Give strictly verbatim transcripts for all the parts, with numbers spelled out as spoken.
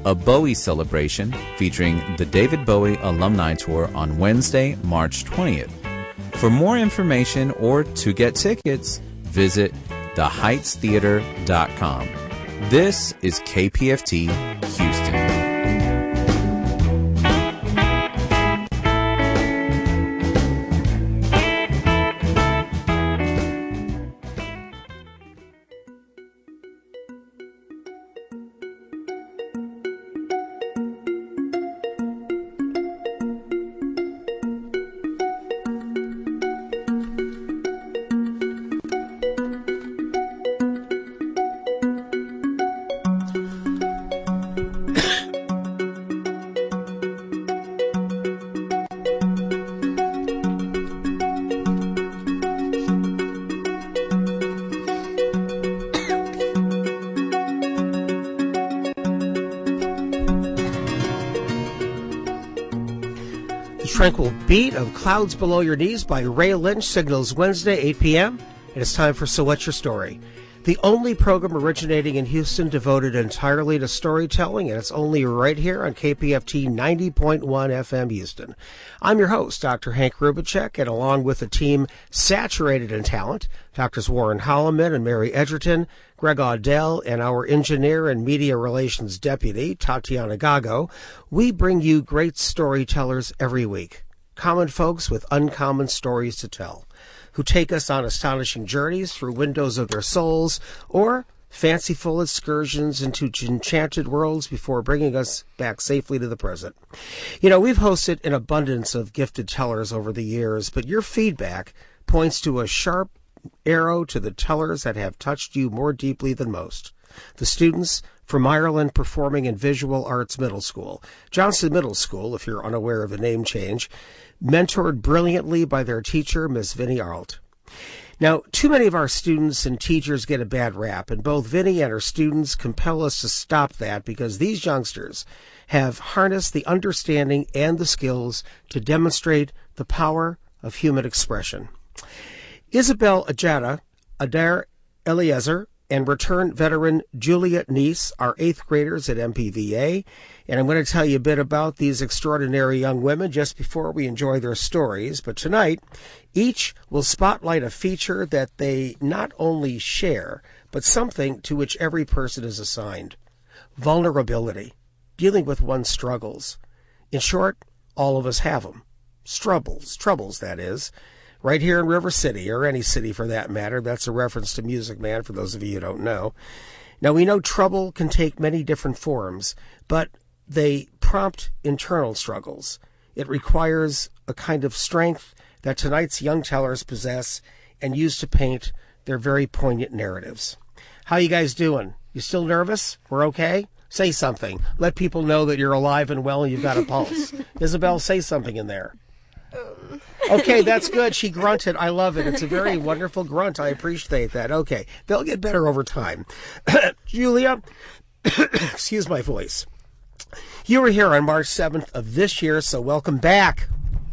a Bowie celebration featuring the David Bowie Alumni Tour on Wednesday, March twentieth. For more information or to get tickets, visit the heights theater dot com. This is K P F T Houston. Tranquil Beat of Clouds Below Your Knees by Ray Lynch signals Wednesday, eight p.m., and it's time for So What's Your Story? The only program originating in Houston devoted entirely to storytelling, and it's only right here on K P F T ninety point one F M Houston. I'm your host, Doctor Hank Rubicek, and along with a team saturated in talent, Doctors Warren Holloman and Mary Edgerton, Greg Audell, and our engineer and media relations deputy, Tatiana Gago, we bring you great storytellers every week. Common folks with uncommon stories to tell, who take us on astonishing journeys through windows of their souls or fanciful excursions into enchanted worlds before bringing us back safely to the present. You know, we've hosted an abundance of gifted tellers over the years, but your feedback points to a sharp arrow to the tellers that have touched you more deeply than most. The students from Ireland Performing and Visual Arts Middle School, Johnson Middle School, if you're unaware of the name change, mentored brilliantly by their teacher, Miss Vinnie Arlt. Now, too many of our students and teachers get a bad rap, and both Vinnie and her students compel us to stop that because these youngsters have harnessed the understanding and the skills to demonstrate the power of human expression. Isabel Ajada, Adair Eliezer, and return veteran Julia Neese are eighth graders at M P V A, and I'm going to tell you a bit about these extraordinary young women just before we enjoy their stories. But tonight, each will spotlight a feature that they not only share, but something to which every person is assigned. Vulnerability, dealing with one's struggles. In short, all of us have them. Troubles, troubles, that is. Right here in River City, or any city for that matter. That's a reference to Music Man, for those of you who don't know. Now, we know trouble can take many different forms, but they prompt internal struggles. It requires a kind of strength that tonight's young tellers possess and use to paint their very poignant narratives. How you guys doing? You still nervous? We're okay? Say something. Let people know that you're alive and well and you've got a pulse. Isabel, say something in there. Um. Okay, that's good. She grunted. I love it. It's a very wonderful grunt. I appreciate that. Okay, they'll get better over time. Julia, excuse my voice. You were here on March seventh of this year, so welcome back.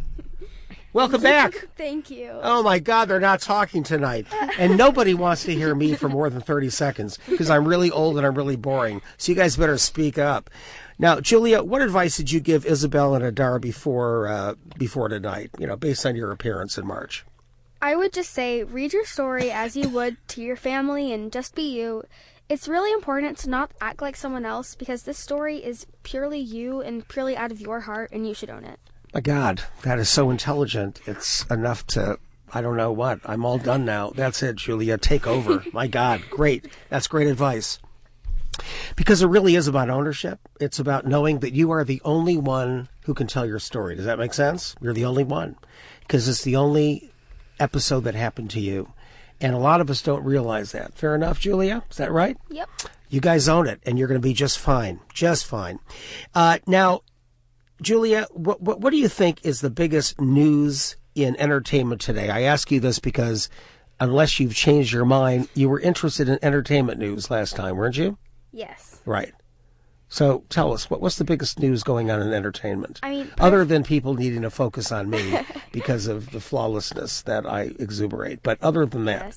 Welcome back. Thank you. Oh, my God, they're not talking tonight. And nobody wants to hear me for more than thirty seconds because I'm really old and I'm really boring. So you guys better speak up. Now, Julia, what advice did you give Isabel and Adar before uh, before tonight, you know, based on your appearance in March? I would just say read your story as you would to your family and just be you. It's really important to not act like someone else because this story is purely you and purely out of your heart, and you should own it. My God, that is so intelligent. It's enough to, I don't know what. I'm all done now. That's it, Julia. Take over. My God, great. That's great advice. Because it really is about ownership. It's about knowing that you are the only one who can tell your story. Does that make sense? You're the only one. Because it's the only episode that happened to you. And a lot of us don't realize that. Fair enough, Julia? Is that right? Yep. You guys own it, and you're going to be just fine. Just fine. Uh, now, Julia, what, what, what do you think is the biggest news in entertainment today? I ask you this because unless you've changed your mind, you were interested in entertainment news last time, weren't you? Yes. Right. So tell us, what, what's the biggest news going on in entertainment? I mean, other than people needing to focus on me because of the flawlessness that I exuberate. But other than that. Yes.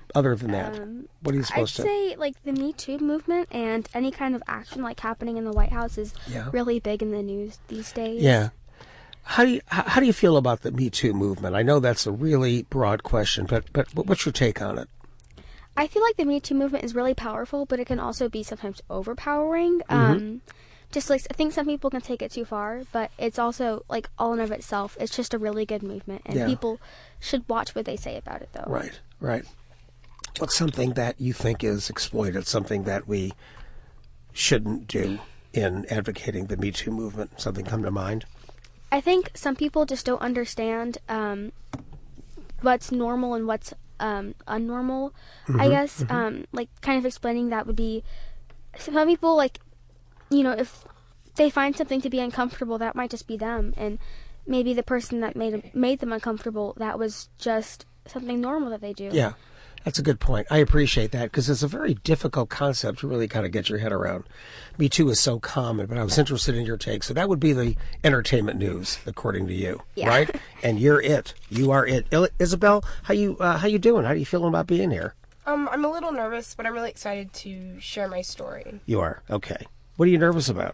Other than that, Um, what are you I'd supposed to? say like the Me Too movement and any kind of action like happening in the White House is Yeah. really big in the news these days. Yeah. How do you how, how do you feel about the Me Too movement? I know that's a really broad question, but but what's your take on it? I feel like the Me Too movement is really powerful, but it can also be sometimes overpowering. Mm-hmm. Um, just like I think some people can take it too far, but it's also like all in of itself. It's just a really good movement, and Yeah. people should watch what they say about it, though. Right, right. What's something that you think is exploited? Something that we shouldn't do in advocating the Me Too movement? Something come to mind? I think some people just don't understand um, what's normal and what's um, unnormal. Mm-hmm, I guess um, like kind of explaining that would be some people like you know if they find something to be uncomfortable, that might just be them, and maybe the person that made made them uncomfortable, that was just something normal that they do. Yeah. That's a good point. I appreciate that because it's a very difficult concept to really kind of get your head around. Me Too is so common, but I was interested in your take. So that would be the entertainment news, according to you, Yeah. right? And you're it. You are it. Il- Isabel, how you uh, how you doing? How are you feeling about being here? Um, I'm a little nervous, but I'm really excited to share my story. You are. Okay. What are you nervous about?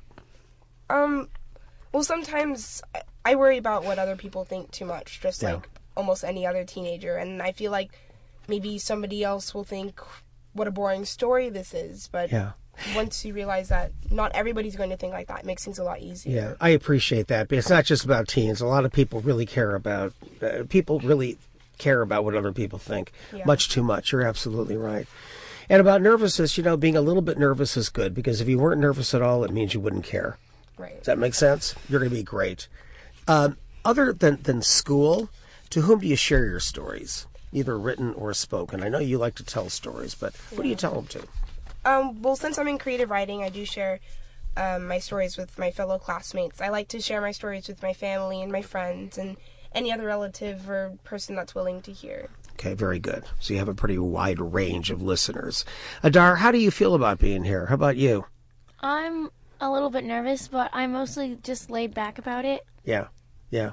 Um, well, sometimes I- I worry about what other people think too much, just Yeah. like almost any other teenager, and I feel like maybe somebody else will think what a boring story this is, but Yeah. once you realize that not everybody's going to think like that, it makes things a lot easier. Yeah, I appreciate that. But it's not just about teens. A lot of people really care about, uh, people really care about what other people think. Yeah. Much too much. You're absolutely right. And about nervousness, you know, being a little bit nervous is good because if you weren't nervous at all, it means you wouldn't care. Right. Does that make sense? You're going to be great. Um, other than, than school, to whom do you share your stories? Either written or spoken. I know you like to tell stories, but who do you tell them to? Um, well, since I'm in creative writing, I do share um, my stories with my fellow classmates. I like to share my stories with my family and my friends and any other relative or person that's willing to hear. Okay, very good. So you have a pretty wide range of listeners. Adar, how do you feel about being here? How about you? I'm a little bit nervous, but I'm mostly just laid back about it. Yeah, yeah.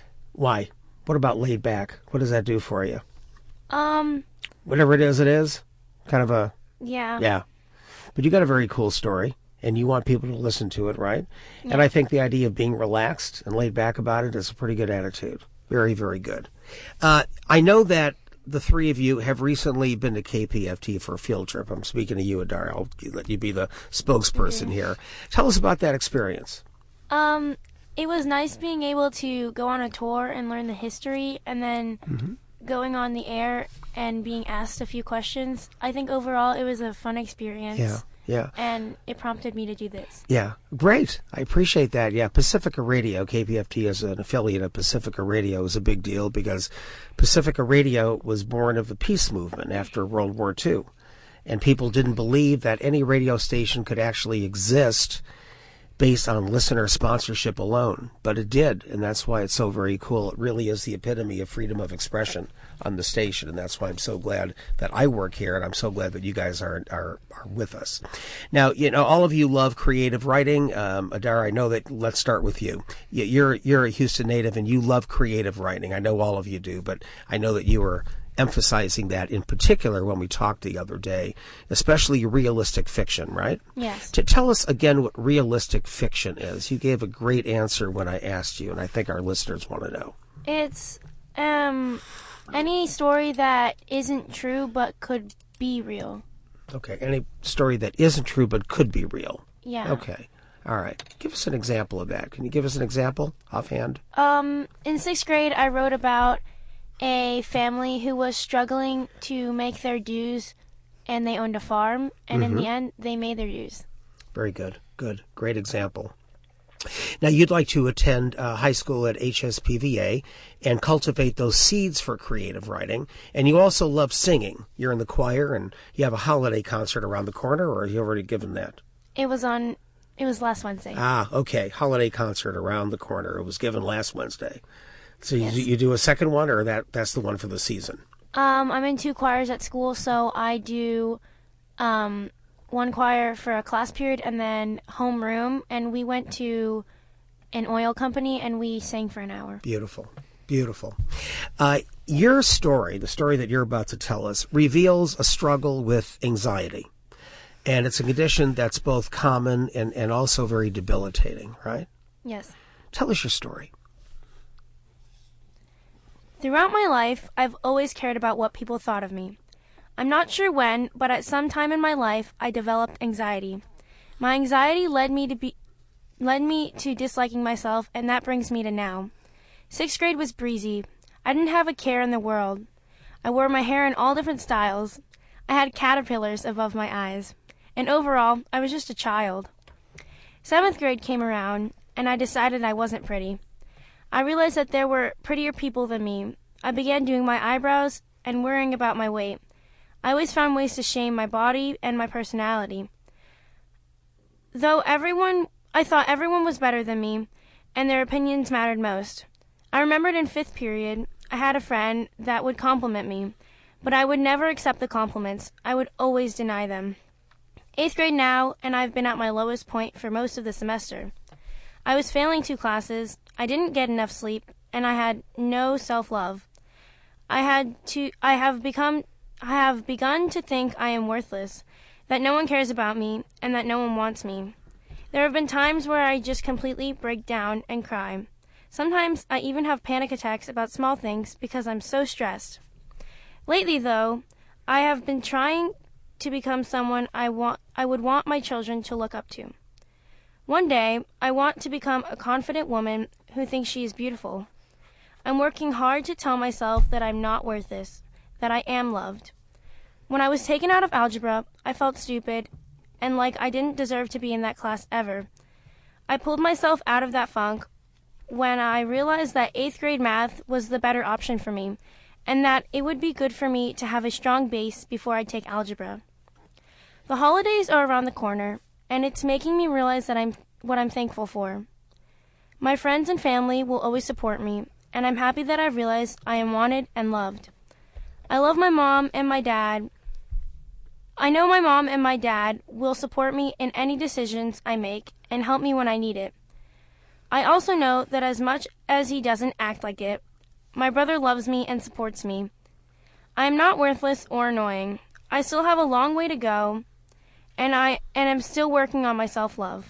Why? What about laid back? What does that do for you? Um, Whatever it is, it is. Kind of a, yeah. yeah. But you got a very cool story, and you want people to listen to it, right? And I think the idea of being relaxed and laid back about it is a pretty good attitude. Very, very good. Uh, I know that the three of you have recently been to K P F T for a field trip. I'm speaking to you, Adar. I'll let you be the spokesperson here. Tell us about that experience. Um, it was nice being able to go on a tour and learn the history, and then Mm-hmm. going on the air and being asked a few questions. I think overall it was a fun experience. Yeah, yeah. And it prompted me to do this. Yeah, great. I appreciate that. Yeah, Pacifica Radio, K P F T as an affiliate of Pacifica Radio is a big deal because Pacifica Radio was born of the peace movement after World War Two. And people didn't believe that any radio station could actually exist based on listener sponsorship alone. But it did, and that's why it's so very cool. It really is the epitome of freedom of expression on the station, and that's why I'm so glad that I work here, and I'm so glad that you guys are are, are with us. Now, you know, all of you love creative writing. Um, Adar, I know that, let's start with you. You- You're, you're a Houston native, and you love creative writing. I know all of you do, but I know that you were emphasizing that in particular when we talked the other day, especially realistic fiction, right? Yes. To tell us again what realistic fiction is. You gave a great answer when I asked you, and I think our listeners want to know. It's um any story that isn't true but could be real. Okay, any story that isn't true but could be real. Yeah. Okay, all right. Give us an example of that. Can you give us an example offhand? Um, in sixth grade, I wrote about a family who was struggling to make their dues, and they owned a farm, and in the end, they made their dues. Very good. Good. Great example. Now, you'd like to attend uh, high school at H S P V A and cultivate those seeds for creative writing. And you also love singing. You're in the choir, and you have a holiday concert around the corner, or have you already given that? It was on, it was last Wednesday. Ah, okay. Holiday concert around the corner. It was given last Wednesday. So Yes. you, you do a second one, or that that's the one for the season? Um, I'm in two choirs at school, so I do um, one choir for a class period and then homeroom, and we went to an oil company and we sang for an hour. Beautiful. Beautiful. Uh, Your story, the story that you're about to tell us, reveals a struggle with anxiety. And it's a condition that's both common and, and also very debilitating, right? Yes. Tell us your story. Throughout my life, I've always cared about what people thought of me. I'm not sure when, but at some time in my life, I developed anxiety. My anxiety led me to be, led me to disliking myself, and that brings me to now. Sixth grade was breezy. I didn't have a care in the world. I wore my hair in all different styles. I had caterpillars above my eyes. And overall, I was just a child. Seventh grade came around, and I decided I wasn't pretty. I realized that there were prettier people than me. I began doing my eyebrows and worrying about my weight. I always found ways to shame my body and my personality. Though everyone, I thought everyone was better than me, and their opinions mattered most. I remembered in fifth period, I had a friend that would compliment me, but I would never accept the compliments. I would always deny them. Eighth grade now, and I've been at my lowest point for most of the semester. I was failing two classes, I didn't get enough sleep, and I had no self-love. I had to, I have become, I have begun to think I am worthless, that no one cares about me, and that no one wants me. There have been times where I just completely break down and cry. Sometimes I even have panic attacks about small things because I'm so stressed. Lately, though, I have been trying to become someone I want, I would want my children to look up to. One day, I want to become a confident woman who thinks she is beautiful. I'm working hard to tell myself that I'm not worth this, that I am loved. When I was taken out of algebra, I felt stupid and like I didn't deserve to be in that class ever. I pulled myself out of that funk when I realized that eighth grade math was the better option for me, and that it would be good for me to have a strong base before I take algebra. The holidays are around the corner, and it's making me realize that I'm what I'm thankful for. My friends and family will always support me, and I'm happy that I've realized I am wanted and loved. I love my mom and my dad. I know my mom and my dad will support me in any decisions I make and help me when I need it. I also know that as much as he doesn't act like it, my brother loves me and supports me. I am not worthless or annoying. I still have a long way to go, and I and am still working on my self-love.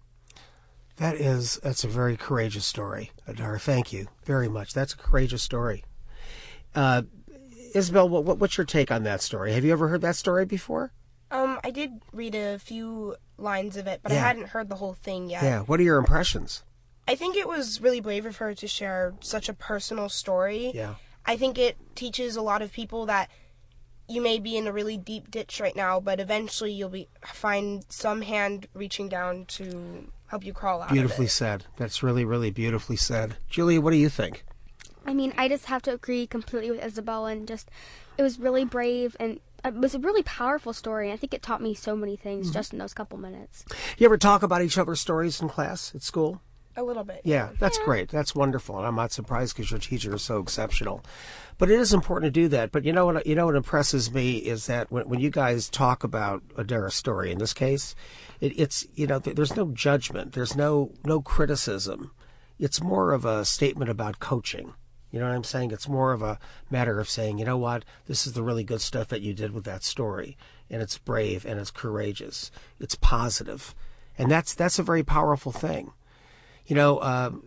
That is, that's a very courageous story, Adar. Thank you very much. That's a courageous story. Uh, Isabel, what, what's your take on that story? Have you ever heard that story before? Um, I did read a few lines of it, but Yeah. I hadn't heard the whole thing yet. Yeah. What are your impressions? I think it was really brave of her to share such a personal story. Yeah. I think it teaches a lot of people that you may be in a really deep ditch right now, but eventually you'll be find some hand reaching down to help you crawl out Beautifully of it. said. That's really, really beautifully said. Julia, what do you think? I mean, I just have to agree completely with Isabel, and just, it was really brave, and it was a really powerful story, and I think it taught me so many things just in those couple minutes. You ever talk about each other's stories in class at school? A little bit. Yeah, that's great. That's wonderful, and I'm not surprised because your teacher is so exceptional. But it is important to do that. But you know what? You know what impresses me is that when, when you guys talk about Adara's story, in this case, it, it's you know th- there's no judgment, there's no no criticism. It's more of a statement about coaching. You know what I'm saying? It's more of a matter of saying, you know what, this is the really good stuff that you did with that story, and it's brave and it's courageous, it's positive, and that's that's a very powerful thing. You know, um,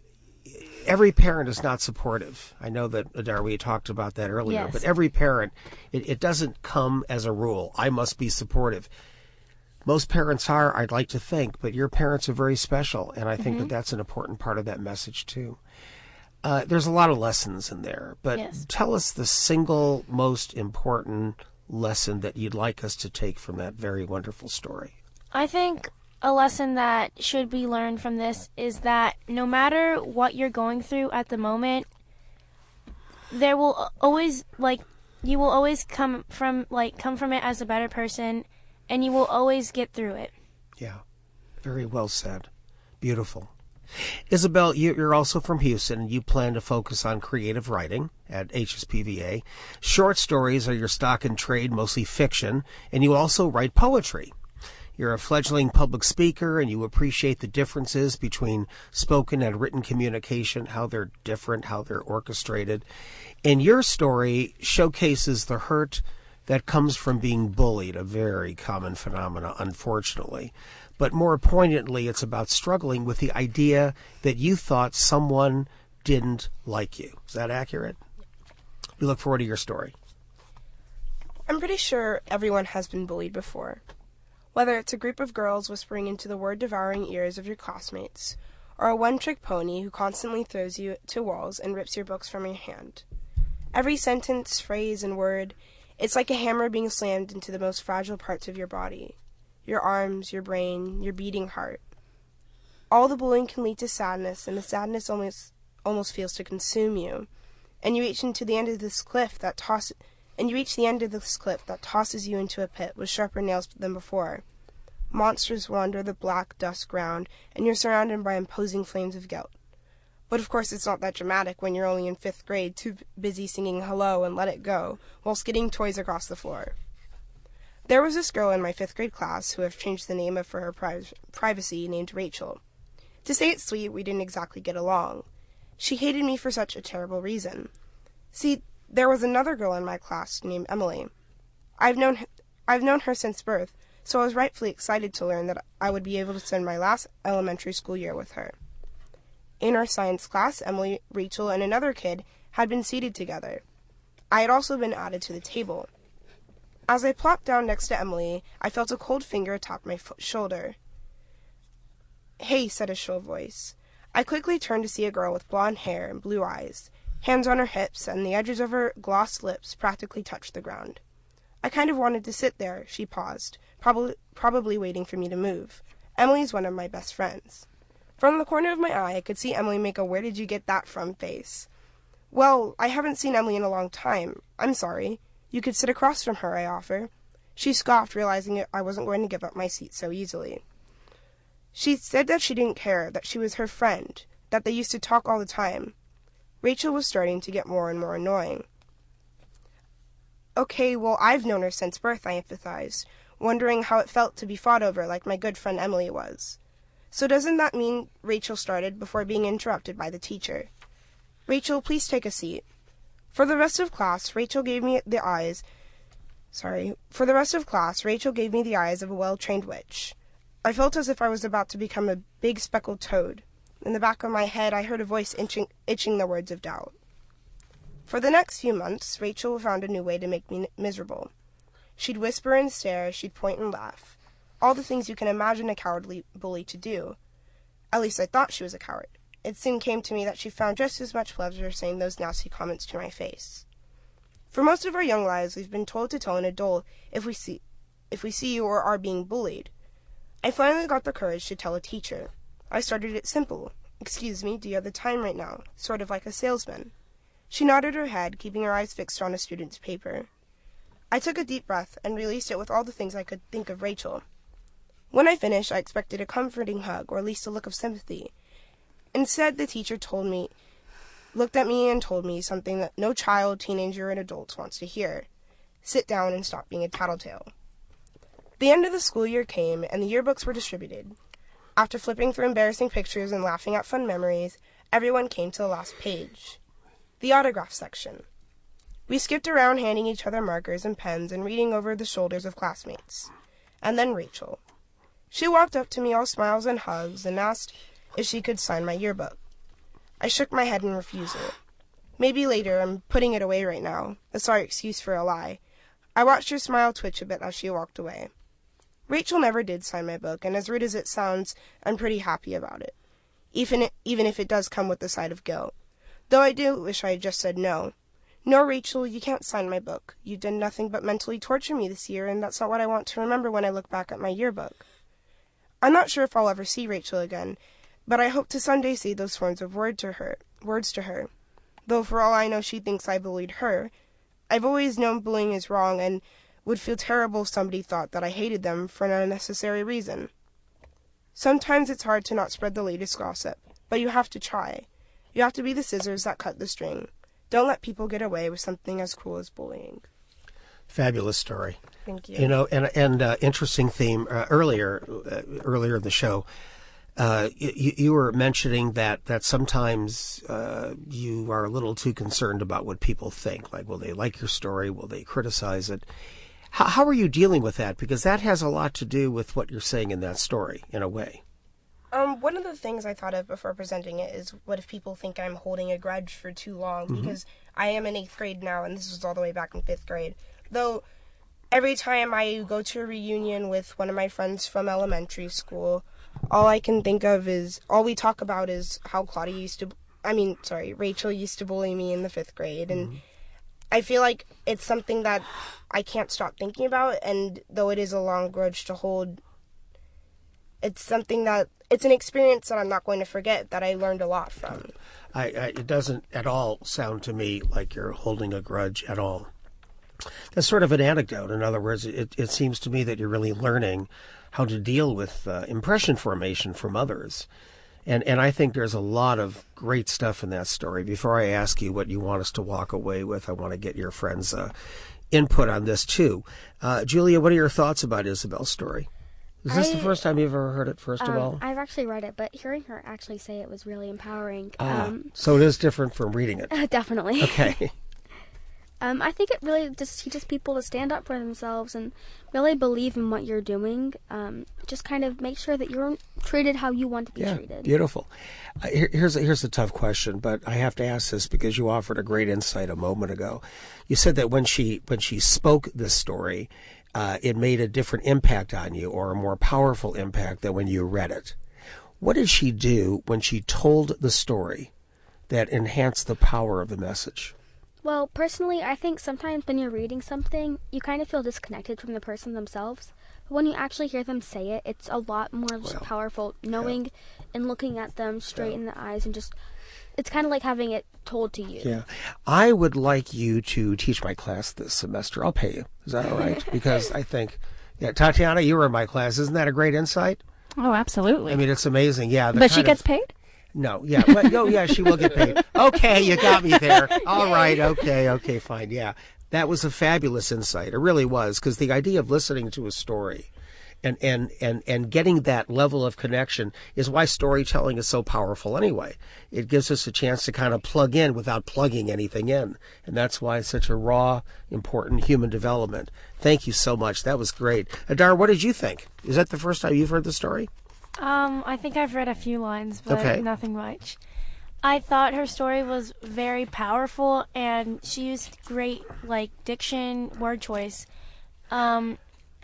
every parent is not supportive. I know that, Adar, we talked about that earlier, Yes. but every parent, it, it doesn't come as a rule. I must be supportive. Most parents are, I'd like to think, but your parents are very special, and I think that that's an important part of that message, too. Uh, there's a lot of lessons in there, but Yes. tell us the single most important lesson that you'd like us to take from that very wonderful story. I think a lesson that should be learned from this is that no matter what you're going through at the moment, there will always, like, you will always come from, like, come from it as a better person, and you will always get through it. Yeah, very well said. Beautiful. Isabel, you- you're also from Houston, and you plan to focus on creative writing at H S P V A. Short stories are your stock in trade, mostly fiction, and you also write poetry. You're a fledgling public speaker, and you appreciate the differences between spoken and written communication, how they're different, how they're orchestrated. And your story showcases the hurt that comes from being bullied, a very common phenomenon, unfortunately. But more poignantly, it's about struggling with the idea that you thought someone didn't like you. Is that accurate? We look forward to your story. I'm pretty sure everyone has been bullied before. Whether it's a group of girls whispering into the word-devouring ears of your classmates, or a one-trick pony who constantly throws you to walls and rips your books from your hand. Every sentence, phrase, and word, it's like a hammer being slammed into the most fragile parts of your body. Your arms, your brain, your beating heart. All the bullying can lead to sadness, and the sadness almost almost feels to consume you. And you reach into the end of this cliff that toss and you reach the end of this cliff that tosses you into a pit with sharper nails than before. Monsters wander the black dust ground, and you're surrounded by imposing flames of guilt. But of course it's not that dramatic when you're only in fifth grade, too busy singing Hello and Let It Go, while skidding toys across the floor. There was this girl in my fifth grade class who I've changed the name of for her pri- privacy, named Rachel. To say it sweet, we didn't exactly get along. She hated me for such a terrible reason. See, there was another girl in my class named Emily. I've known I've known her since birth, so I was rightfully excited to learn that I would be able to spend my last elementary school year with her. In our science class, Emily, Rachel, and another kid had been seated together. I had also been added to the table. As I plopped down next to Emily, I felt a cold finger tap my fo- shoulder. "Hey," said a shrill voice. I quickly turned to see a girl with blonde hair and blue eyes, hands on her hips, and the edges of her glossed lips practically touched the ground. I kind of wanted to sit there. She paused, probably probably waiting for me to move. Emily's one of my best friends. From the corner of my eye, I could see Emily make a "where did you get that from" face. "Well, I haven't seen Emily in a long time. I'm sorry. You could sit across from her," I offer. She scoffed, realizing I wasn't going to give up my seat so easily. She said that she didn't care, that she was her friend, that they used to talk all the time. Rachel was starting to get more and more annoying. "Okay, well, I've known her since birth," I empathized, wondering how it felt to be fought over like my good friend Emily was. "So doesn't that mean," Rachel started before being interrupted by the teacher. "Rachel, please take a seat." For the rest of class, Rachel gave me the eyes, sorry, for the rest of class, Rachel gave me the eyes of a well-trained witch. I felt as if I was about to become a big speckled toad. In the back of my head, I heard a voice itching, itching the words of doubt. For the next few months, Rachel found a new way to make me miserable. She'd whisper and stare, she'd point and laugh. All the things you can imagine a cowardly bully to do. At least I thought she was a coward. It soon came to me that she found just as much pleasure saying those nasty comments to my face. For most of our young lives, we've been told to tell an adult if we see, if we see you or are being bullied. I finally got the courage to tell a teacher. I started it simple. "Excuse me, do you have the time right now?" Sort of like a salesman. She nodded her head, keeping her eyes fixed on a student's paper. I took a deep breath and released it with all the things I could think of Rachel. When I finished, I expected a comforting hug or at least a look of sympathy. Instead, the teacher told me, looked at me and told me something that no child, teenager, and adult wants to hear. Sit down and stop being a tattletale. The end of the school year came, and the yearbooks were distributed. After flipping through embarrassing pictures and laughing at fun memories, everyone came to the last page. The autograph section. We skipped around handing each other markers and pens and reading over the shoulders of classmates. And then Rachel. She walked up to me all smiles and hugs and asked if she could sign my yearbook. I shook my head in refusal. Maybe later, I'm putting it away right now. A sorry excuse for a lie. I watched her smile twitch a bit as she walked away. Rachel never did sign my book, and as rude as it sounds, I'm pretty happy about it. Even, it, even if it does come with the side of guilt. Though I do wish I had just said no. "No, Rachel, you can't sign my book. You've done nothing but mentally torture me this year, and that's not what I want to remember when I look back at my yearbook." I'm not sure if I'll ever see Rachel again, but I hope to someday say those forms of word to her, words to her. Though for all I know she thinks I bullied her. I've always known bullying is wrong and would feel terrible if somebody thought that I hated them for an unnecessary reason. Sometimes it's hard to not spread the latest gossip, but you have to try. You have to be the scissors that cut the string. Don't let people get away with something as cruel as bullying. Fabulous story. Thank you. You know, and and uh, interesting theme uh, earlier uh, earlier in the show. Uh, you, you were mentioning that that sometimes uh, you are a little too concerned about what people think. Like, will they like your story? Will they criticize it? How, how are you dealing with that? Because that has a lot to do with what you're saying in that story, in a way. Um, one of the things I thought of before presenting it is, what if people think I'm holding a grudge for too long? Mm-hmm. Because I am in eighth grade now, and this was all the way back in fifth grade. Though, every time I go to a reunion with one of my friends from elementary school, all I can think of is, all we talk about is how Claudia used to, I mean, sorry, Rachel used to bully me in the fifth grade, and mm-hmm. I feel like it's something that I can't stop thinking about, and though it is a long grudge to hold, it's something that, it's an experience that I'm not going to forget, that I learned a lot from. I, I, it doesn't at all sound to me like you're holding a grudge at all. That's sort of an anecdote. In other words, it, it seems to me that you're really learning how to deal with uh, impression formation from others. And and I think there's a lot of great stuff in that story. Before I ask you what you want us to walk away with, I want to get your friends' uh, input on this too. Uh, Julia, what are your thoughts about Isabel's story? Is this I, the first time you've ever heard it, first um, of all? I've actually read it, but hearing her actually say it was really empowering. Ah, um, so it is different from reading it. Uh, definitely. Okay. Um, I think it really just teaches people to stand up for themselves and really believe in what you're doing. Um, just kind of make sure that you're treated how you want to be yeah, treated. Beautiful. Uh, here, here's, a, here's a tough question, but I have to ask this because you offered a great insight a moment ago. You said that when she when she spoke this story, uh, it made a different impact on you, or a more powerful impact than when you read it. What did she do when she told the story that enhanced the power of the message? Well, personally, I think sometimes when you're reading something, you kind of feel disconnected from the person themselves. But when you actually hear them say it, it's a lot more well, powerful, knowing yeah. and looking at them straight yeah. in the eyes, and just, it's kind of like having it told to you. Yeah. I would like you to teach my class this semester. I'll pay you. Is that all right? Because I think, yeah, Tatiana, you were in my class. Isn't that a great insight? Oh, absolutely. I mean, it's amazing. Yeah. But she gets of, paid? No, yeah. Well, oh, yeah, she will get paid. Okay, you got me there. All right, okay, okay, fine, yeah. That was a fabulous insight. It really was, because the idea of listening to a story and, and, and, and getting that level of connection is why storytelling is so powerful anyway. It gives us a chance to kind of plug in without plugging anything in. And that's why it's such a raw, important human development. Thank you so much. That was great. Adar, what did you think? Is that the first time you've heard the story? Um, I think I've read a few lines, but okay. nothing much. I thought her story was very powerful, and she used great, like, diction, word choice. Um,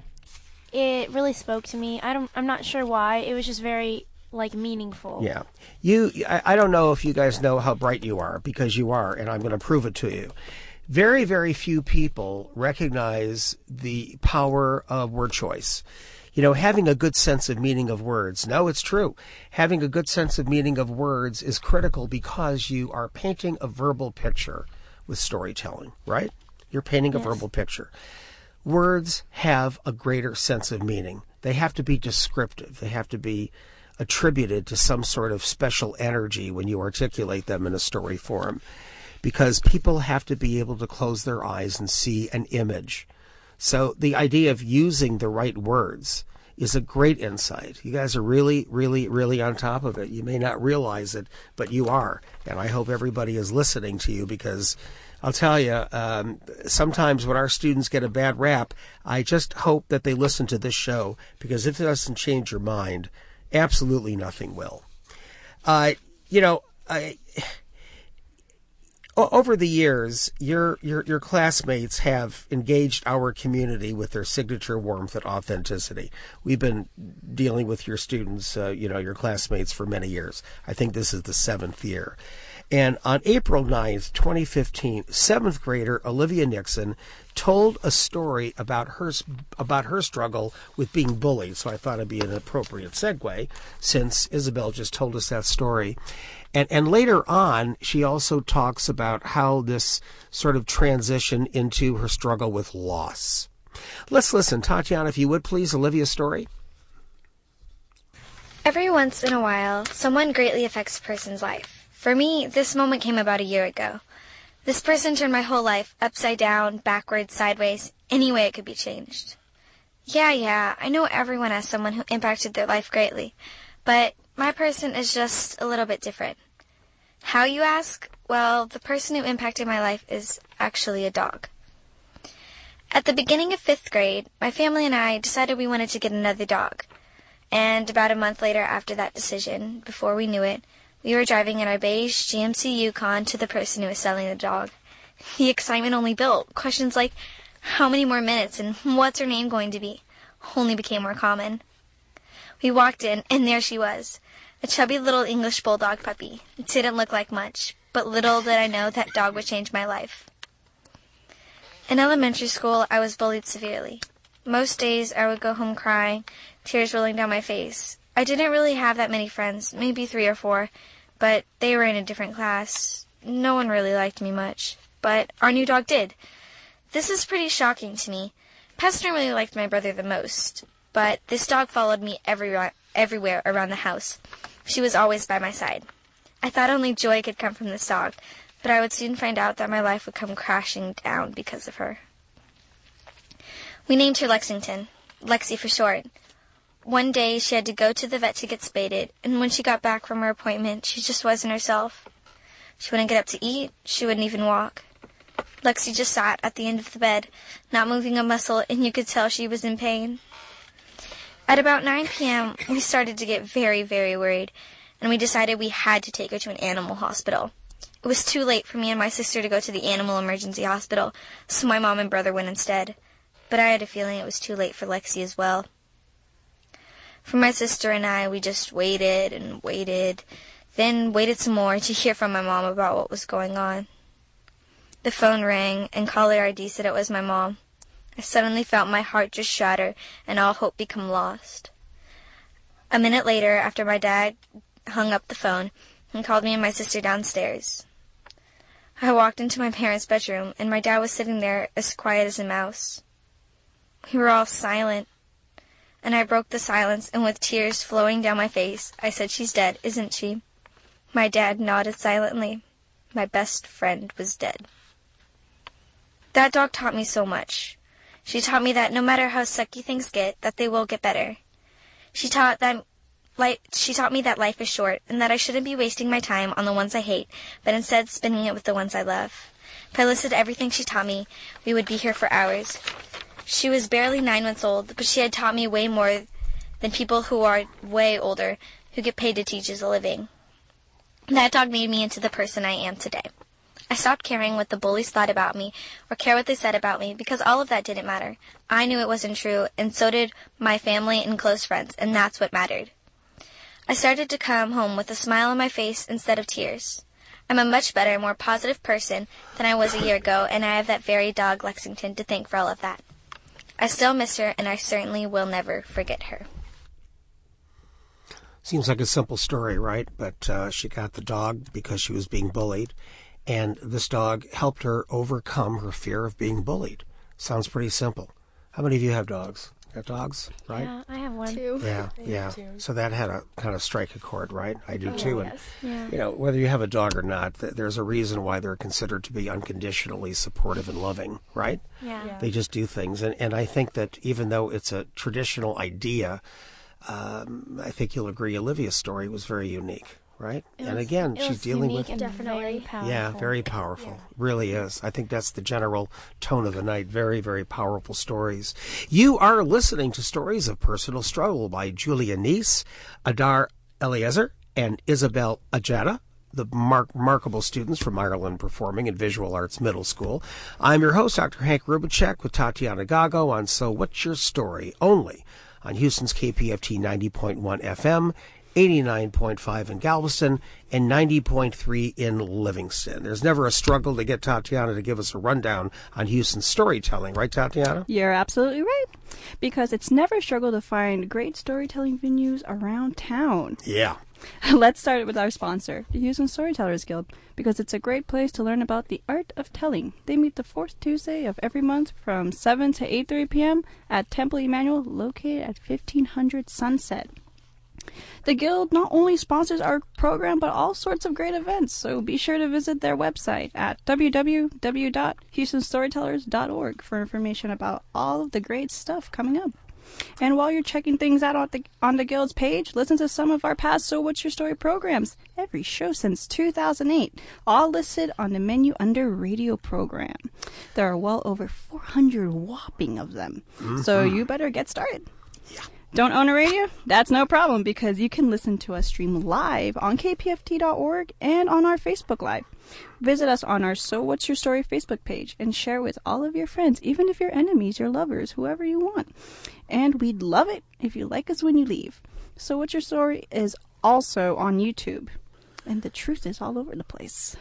it really spoke to me. I don't, I'm not sure why. It was just very, like, meaningful. Yeah. You, I, I don't know if you guys know how bright you are, because you are, and I'm going to prove it to you. Very, very few people recognize the power of word choice. You know, having a good sense of meaning of words. No, it's true. Having a good sense of meaning of words is critical because you are painting a verbal picture with storytelling, right? You're painting a yes. verbal picture. Words have a greater sense of meaning. They have to be descriptive. They have to be attributed to some sort of special energy when you articulate them in a story form, because people have to be able to close their eyes and see an image. So the idea of using the right words is a great insight. You guys are really, really, really on top of it. You may not realize it, but you are. And I hope everybody is listening to you, because I'll tell you, um, sometimes when our students get a bad rap, I just hope that they listen to this show, because if it doesn't change your mind, absolutely nothing will. Uh, you know, I... Over the years, your, your your classmates have engaged our community with their signature warmth and authenticity. We've been dealing with your students, uh, you know, your classmates for many years. I think this is the seventh year. And on April ninth, twenty fifteen, seventh grader Olivia Nixon told a story about her about her struggle with being bullied. So I thought it'd be an appropriate segue, since Isabel just told us that story. And and later on, she also talks about how this sort of transition into her struggle with loss. Let's listen. Tatiana, if you would, please, Olivia's story. Every once in a while, someone greatly affects a person's life. For me, this moment came about a year ago. This person turned my whole life upside down, backwards, sideways, any way it could be changed. Yeah, yeah, I know everyone has someone who impacted their life greatly, but my person is just a little bit different. How, you ask? Well, the person who impacted my life is actually a dog. At the beginning of fifth grade, my family and I decided we wanted to get another dog. And about a month later after that decision, before we knew it, we were driving in our beige G M C Yukon to the person who was selling the dog. The excitement only built. Questions like, how many more minutes and what's her name going to be, only became more common. We walked in, and there she was, a chubby little English bulldog puppy. It didn't look like much, but little did I know that dog would change my life. In elementary school, I was bullied severely. Most days, I would go home crying, tears rolling down my face. I didn't really have that many friends, maybe three or four, but they were in a different class. No one really liked me much, but our new dog did. This is pretty shocking to me. Pester really liked my brother the most, but this dog followed me everywhere, everywhere around the house. She was always by my side. I thought only joy could come from this dog, but I would soon find out that my life would come crashing down because of her. We named her Lexington, Lexi for short. One day she had to go to the vet to get spaded, and when she got back from her appointment, she just wasn't herself. She wouldn't get up to eat, she wouldn't even walk. Lexi just sat at the end of the bed, not moving a muscle, and you could tell she was in pain. At about nine p.m., we started to get very, very worried, and we decided we had to take her to an animal hospital. It was too late for me and my sister to go to the animal emergency hospital, so my mom and brother went instead. But I had a feeling it was too late for Lexi as well. For my sister and I, we just waited and waited, then waited some more to hear from my mom about what was going on. The phone rang, and caller I D said it was my mom. I suddenly felt my heart just shatter and all hope become lost. A minute later, after my dad hung up the phone, he called me and my sister downstairs. I walked into my parents' bedroom, and my dad was sitting there as quiet as a mouse. We were all silent, and I broke the silence, and with tears flowing down my face, I said, "She's dead, isn't she?" My dad nodded silently. My best friend was dead. That dog taught me so much. She taught me that no matter how sucky things get, that they will get better. She taught that life, she taught me that life is short, and that I shouldn't be wasting my time on the ones I hate, but instead spending it with the ones I love. If I listed everything she taught me, we would be here for hours. She was barely nine months old, but she had taught me way more than people who are way older, who get paid to teach as a living. That dog made me into the person I am today. I stopped caring what the bullies thought about me or care what they said about me, because all of that didn't matter. I knew it wasn't true, and so did my family and close friends, and that's what mattered. I started to come home with a smile on my face instead of tears. I'm a much better, more positive person than I was a year ago, and I have that very dog, Lexington, to thank for all of that. I still miss her, and I certainly will never forget her. Seems like a simple story, right? But uh, she got the dog because she was being bullied, and this dog helped her overcome her fear of being bullied. Sounds pretty simple. How many of you have dogs? Got dogs, right? Yeah, I have one. Two. Yeah, I yeah. do too. So that had a kind of strike a chord, right? I do too. And Yes. Yeah. you know, whether you have a dog or not, th- there's a reason why they're considered to be unconditionally supportive and loving, right? Yeah. Yeah. They just do things. And, and I think that even though it's a traditional idea, um, I think you'll agree Olivia's story was very unique, right? It and was- again, it she's was dealing unique with... and Definitely. very powerful. Yeah, very powerful. Really is. I think that's the general tone of the night. Very, very powerful stories. You are listening to Stories of Personal Struggle by Julia Neese, Adar Eliezer, and Isabel Ajada, the mar- remarkable students from Ireland Performing and Visual Arts Middle School. I'm your host, Doctor Hank Rubicek, with Tatiana Gago on So What's Your Story? Only on Houston's K P F T ninety point one F M, eighty-nine point five in Galveston, and ninety point three in Livingston. There's never a struggle to get Tatiana to give us a rundown on Houston's storytelling, right, Tatiana? You're absolutely right, because it's never a struggle to find great storytelling venues around town. Yeah. Let's start with our sponsor, the Houston Storytellers Guild, because it's a great place to learn about the art of telling. They meet the fourth Tuesday of every month from seven to eight thirty p.m. at Temple Emmanuel, located at fifteen hundred Sunset. The Guild not only sponsors our program, but all sorts of great events, so be sure to visit their website at w w w dot houston storytellers dot org for information about all of the great stuff coming up. And while you're checking things out on the, on the Guild's page, listen to some of our past So What's Your Story programs. Every show since two thousand eight, all listed on the menu under Radio Program. There are well over four hundred whopping of them, mm-hmm. so you better get started. Yeah. Don't own a radio? That's no problem, because you can listen to us stream live on k p f t dot org and on our Facebook Live. Visit us on our So What's Your Story Facebook page and share with all of your friends, even if your enemies, your lovers, whoever you want. And we'd love it if you like us when you leave. So What's Your Story is also on YouTube, and the truth is all over the place.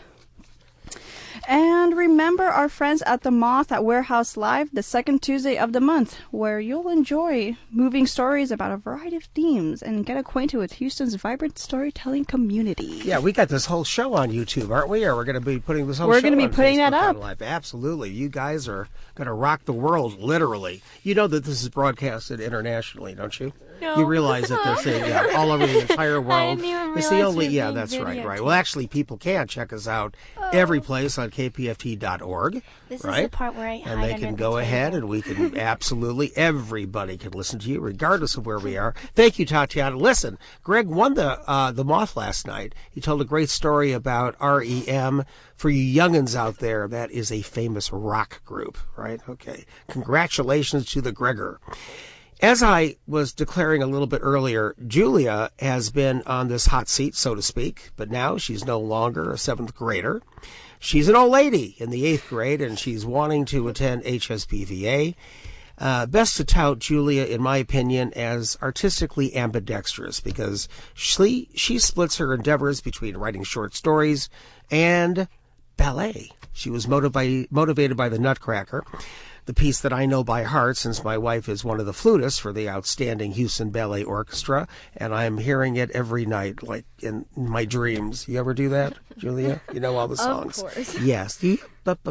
And remember our friends at the Moth at Warehouse Live, the second Tuesday of the month, where you'll enjoy moving stories about a variety of themes and get acquainted with Houston's vibrant storytelling community. Yeah, we got this whole show on YouTube, aren't we? Or we're going to be putting this whole we're show gonna be on putting Facebook that up. Live. Absolutely. You guys are going to rock the world, literally. You know that this is broadcasted internationally, don't you? No. You realize that they're saying yeah, all over the entire world. I didn't even It's the realize only we were yeah, being that's right, right. videotaped. Well, actually, people can check us out every place on k p f t dot org. This right? is the part where I and hide they under can the go ahead, table. and we can absolutely everybody can listen to you, regardless of where we are. Thank you, Tatiana. Listen, Greg won the uh, the Moth last night. He told a great story about R E M. For you youngins out there, that is a famous rock group, right? Okay. Congratulations to the Gregor. As I was declaring a little bit earlier, Julia has been on this hot seat, so to speak, but now she's no longer a seventh grader. She's an old lady in the eighth grade, and she's wanting to attend H S P V A. Uh, best to tout Julia, in my opinion, as artistically ambidextrous, because she, she splits her endeavors between writing short stories and ballet. She was motivated motivated by the Nutcracker, the piece that I know by heart, since my wife is one of the flutists for the outstanding Houston Ballet Orchestra, and I'm hearing it every night, like in my dreams. You ever do that, Julia? You know all the songs? Of course. Yes. You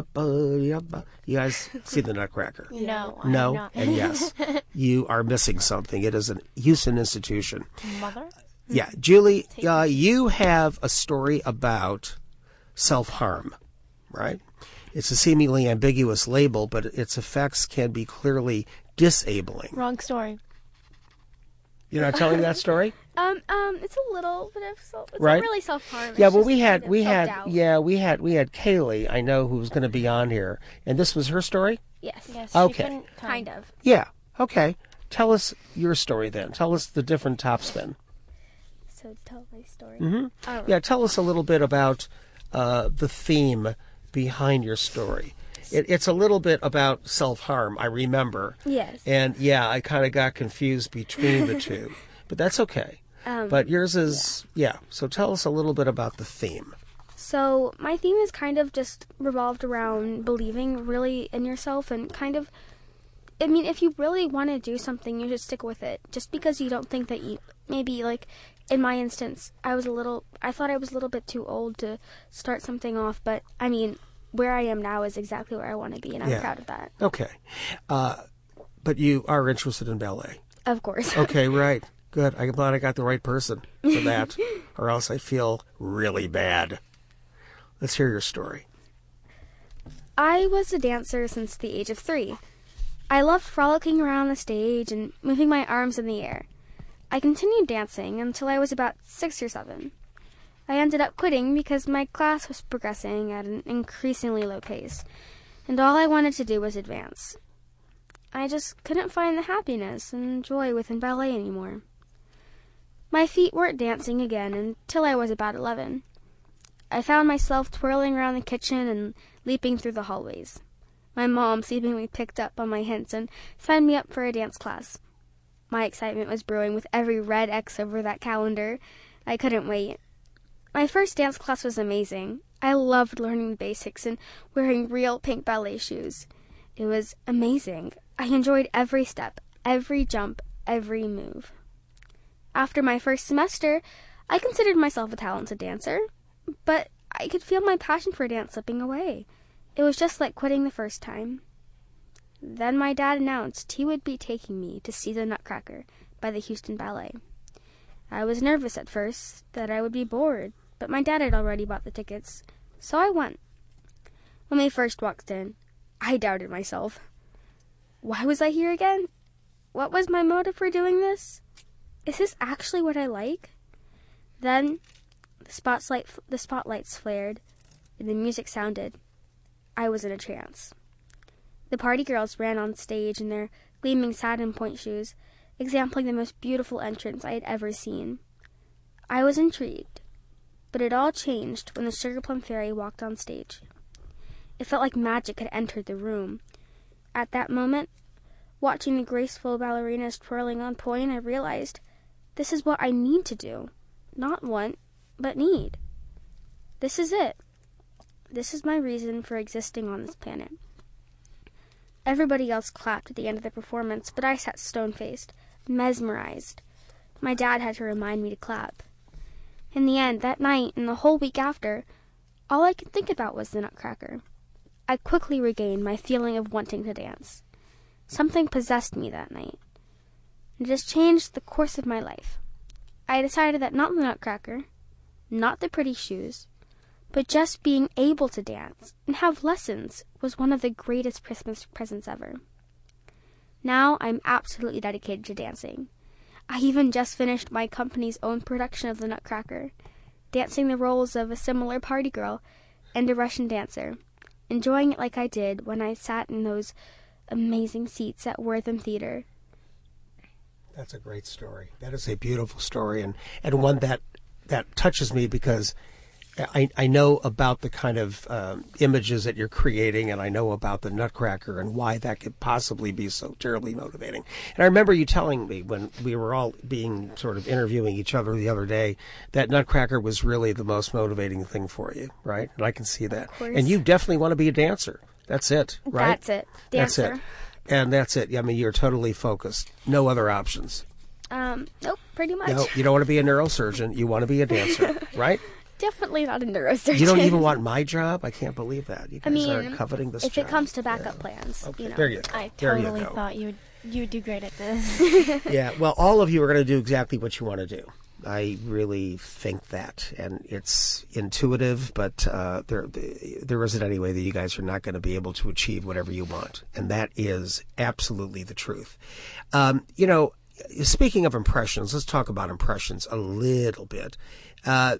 guys see the Nutcracker? No, I'm No, not. and yes. You are missing something. It is a Houston institution. Mother? Yeah. Julie, uh, you have a story about self-harm, right? It's a seemingly ambiguous label, but its effects can be clearly disabling. Wrong story. You're not telling that story? Um, um, it's a little bit of self. It's Right. not really self harm. Yeah, well, we had, we had, yeah, we had, we had Kaylee, I know, who was going to be on here, and this was her story? Yes. Yes. Okay. She couldn't come. Kind of. Yeah, okay. Tell us your story then. Tell us the different top spin. So tell my story. Mm-hmm. Oh. Yeah, tell us a little bit about uh, the theme behind your story. It, it's a little bit about self-harm, I remember. Yes. And yeah, I kind of got confused between the two, but that's okay. Um, But yours is, yeah. So tell us a little bit about the theme. So my theme is kind of just revolved around believing really in yourself and kind of, I mean, if you really want to do something, you should stick with it. Just because you don't think that you, maybe like in my instance, I was a little, I thought I was a little bit too old to start something off, but I mean, where I am now is exactly where I want to be, and I'm Yeah. proud of that. Okay. Uh, but you are interested in ballet. Of course. Okay, right. Good. I'm glad I got the right person for that, or else I feel really bad. Let's hear your story. I was a dancer since the age of three. I loved frolicking around the stage and moving my arms in the air. I continued dancing until I was about six or seven. I ended up quitting because my class was progressing at an increasingly low pace, and all I wanted to do was advance. I just couldn't find the happiness and joy within ballet anymore. My feet weren't dancing again until I was about eleven. I found myself twirling around the kitchen and leaping through the hallways. My mom seemingly picked up on my hints and signed me up for a dance class. My excitement was brewing with every red X over that calendar. I couldn't wait. My first dance class was amazing. I loved learning the basics and wearing real pink ballet shoes. It was amazing. I enjoyed every step, every jump, every move. After my first semester, I considered myself a talented dancer, but I could feel my passion for dance slipping away. It was just like quitting the first time. Then my dad announced he would be taking me to see the Nutcracker by the Houston Ballet. I was nervous at first that I would be bored, but my dad had already bought the tickets, so I went. When we first walked in, I doubted myself. Why was I here again? What was my motive for doing this? Is this actually what I like? Then the spotlight, the spotlights flared, and the music sounded. I was in a trance. The party girls ran on stage in their gleaming satin point shoes, exempling the most beautiful entrance I had ever seen. I was intrigued, but it all changed when the Sugar Plum Fairy walked on stage. It felt like magic had entered the room. At that moment, watching the graceful ballerinas twirling on point, I realized this is what I need to do. Not want, but need. This is it. This is my reason for existing on this planet. Everybody else clapped at the end of the performance, but I sat stone-faced, mesmerized. My dad had to remind me to clap. In the end, that night and the whole week after, all I could think about was the Nutcracker. I quickly regained my feeling of wanting to dance. Something possessed me that night. It has changed the course of my life. I decided that not the Nutcracker, not the pretty shoes, but just being able to dance and have lessons was one of the greatest Christmas presents ever. Now I'm absolutely dedicated to dancing. I even just finished my company's own production of the Nutcracker, dancing the roles of a similar party girl and a Russian dancer, enjoying it like I did when I sat in those amazing seats at Wortham Theater. That's a great story. That is a beautiful story, and, and one that, that touches me because I, I know about the kind of um, images that you're creating, and I know about the Nutcracker and why that could possibly be so terribly motivating. And I remember you telling me when we were all being sort of interviewing each other the other day that Nutcracker was really the most motivating thing for you, right? And I can see that. And you definitely want to be a dancer. That's it, right? That's it. Dancer. That's it. And that's it. I mean, you're totally focused. No other options. Um, nope, pretty much. No, you don't want to be a neurosurgeon. You want to be a dancer, right? Definitely not a neurosurgeon. You don't even want my job? I can't believe that. You guys I mean, are coveting this if job. it comes to backup yeah. plans, Okay, you know. there you go. I there totally you go. thought you would you would do great at this. Yeah, well, all of you are going to do exactly what you want to do. I really think that, and it's intuitive, but uh, there there isn't any way that you guys are not going to be able to achieve whatever you want, and that is absolutely the truth. Um, you know, speaking of impressions, let's talk about impressions a little bit. Uh,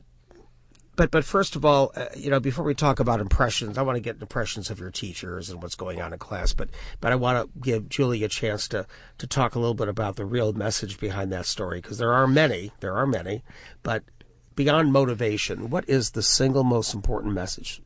But but first of all, uh, you know, before we talk about impressions, I want to get impressions of your teachers and what's going on in class. But but I want to give Julie a chance to, to talk a little bit about the real message behind that story, because there are many, there are many. But beyond motivation, what is the single most important message?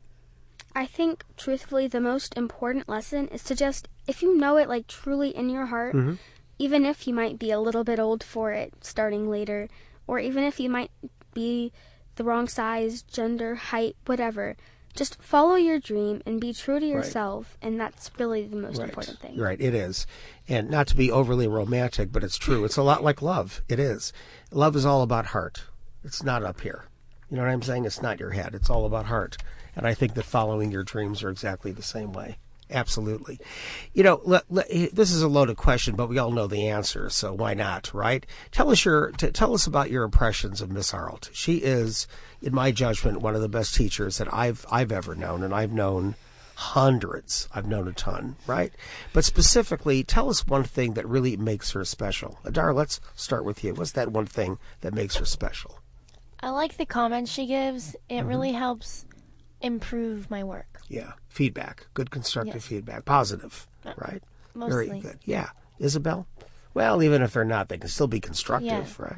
I think, truthfully, the most important lesson is to just, if you know it, like, truly in your heart, mm-hmm. even if you might be a little bit old for it starting later, or even if you might be the wrong size, gender, height, whatever. Just follow your dream and be true to yourself, right. And that's really the most right. important thing. Right, it is. And not to be overly romantic, but it's true. It's a lot like love. It is. Love is all about heart. It's not up here. You know what I'm saying? It's not your head. It's all about heart. And I think that following your dreams are exactly the same way. Absolutely. You know, let, let, this is a loaded question, but we all know the answer, so why not, right? Tell us your t- tell us about your impressions of Miss Arlt. She is, in my judgment, one of the best teachers that I've I've ever known, and I've known hundreds. I've known a ton, right? But specifically, tell us one thing that really makes her special. Adar, let's start with you. What's that one thing that makes her special? I like the comments she gives. It mm-hmm. really helps improve my work. Yeah, feedback, good constructive yes. feedback, positive, right? Mostly. Very good. Yeah, Isabel. Well, even if they're not, they can still be constructive, yeah. right?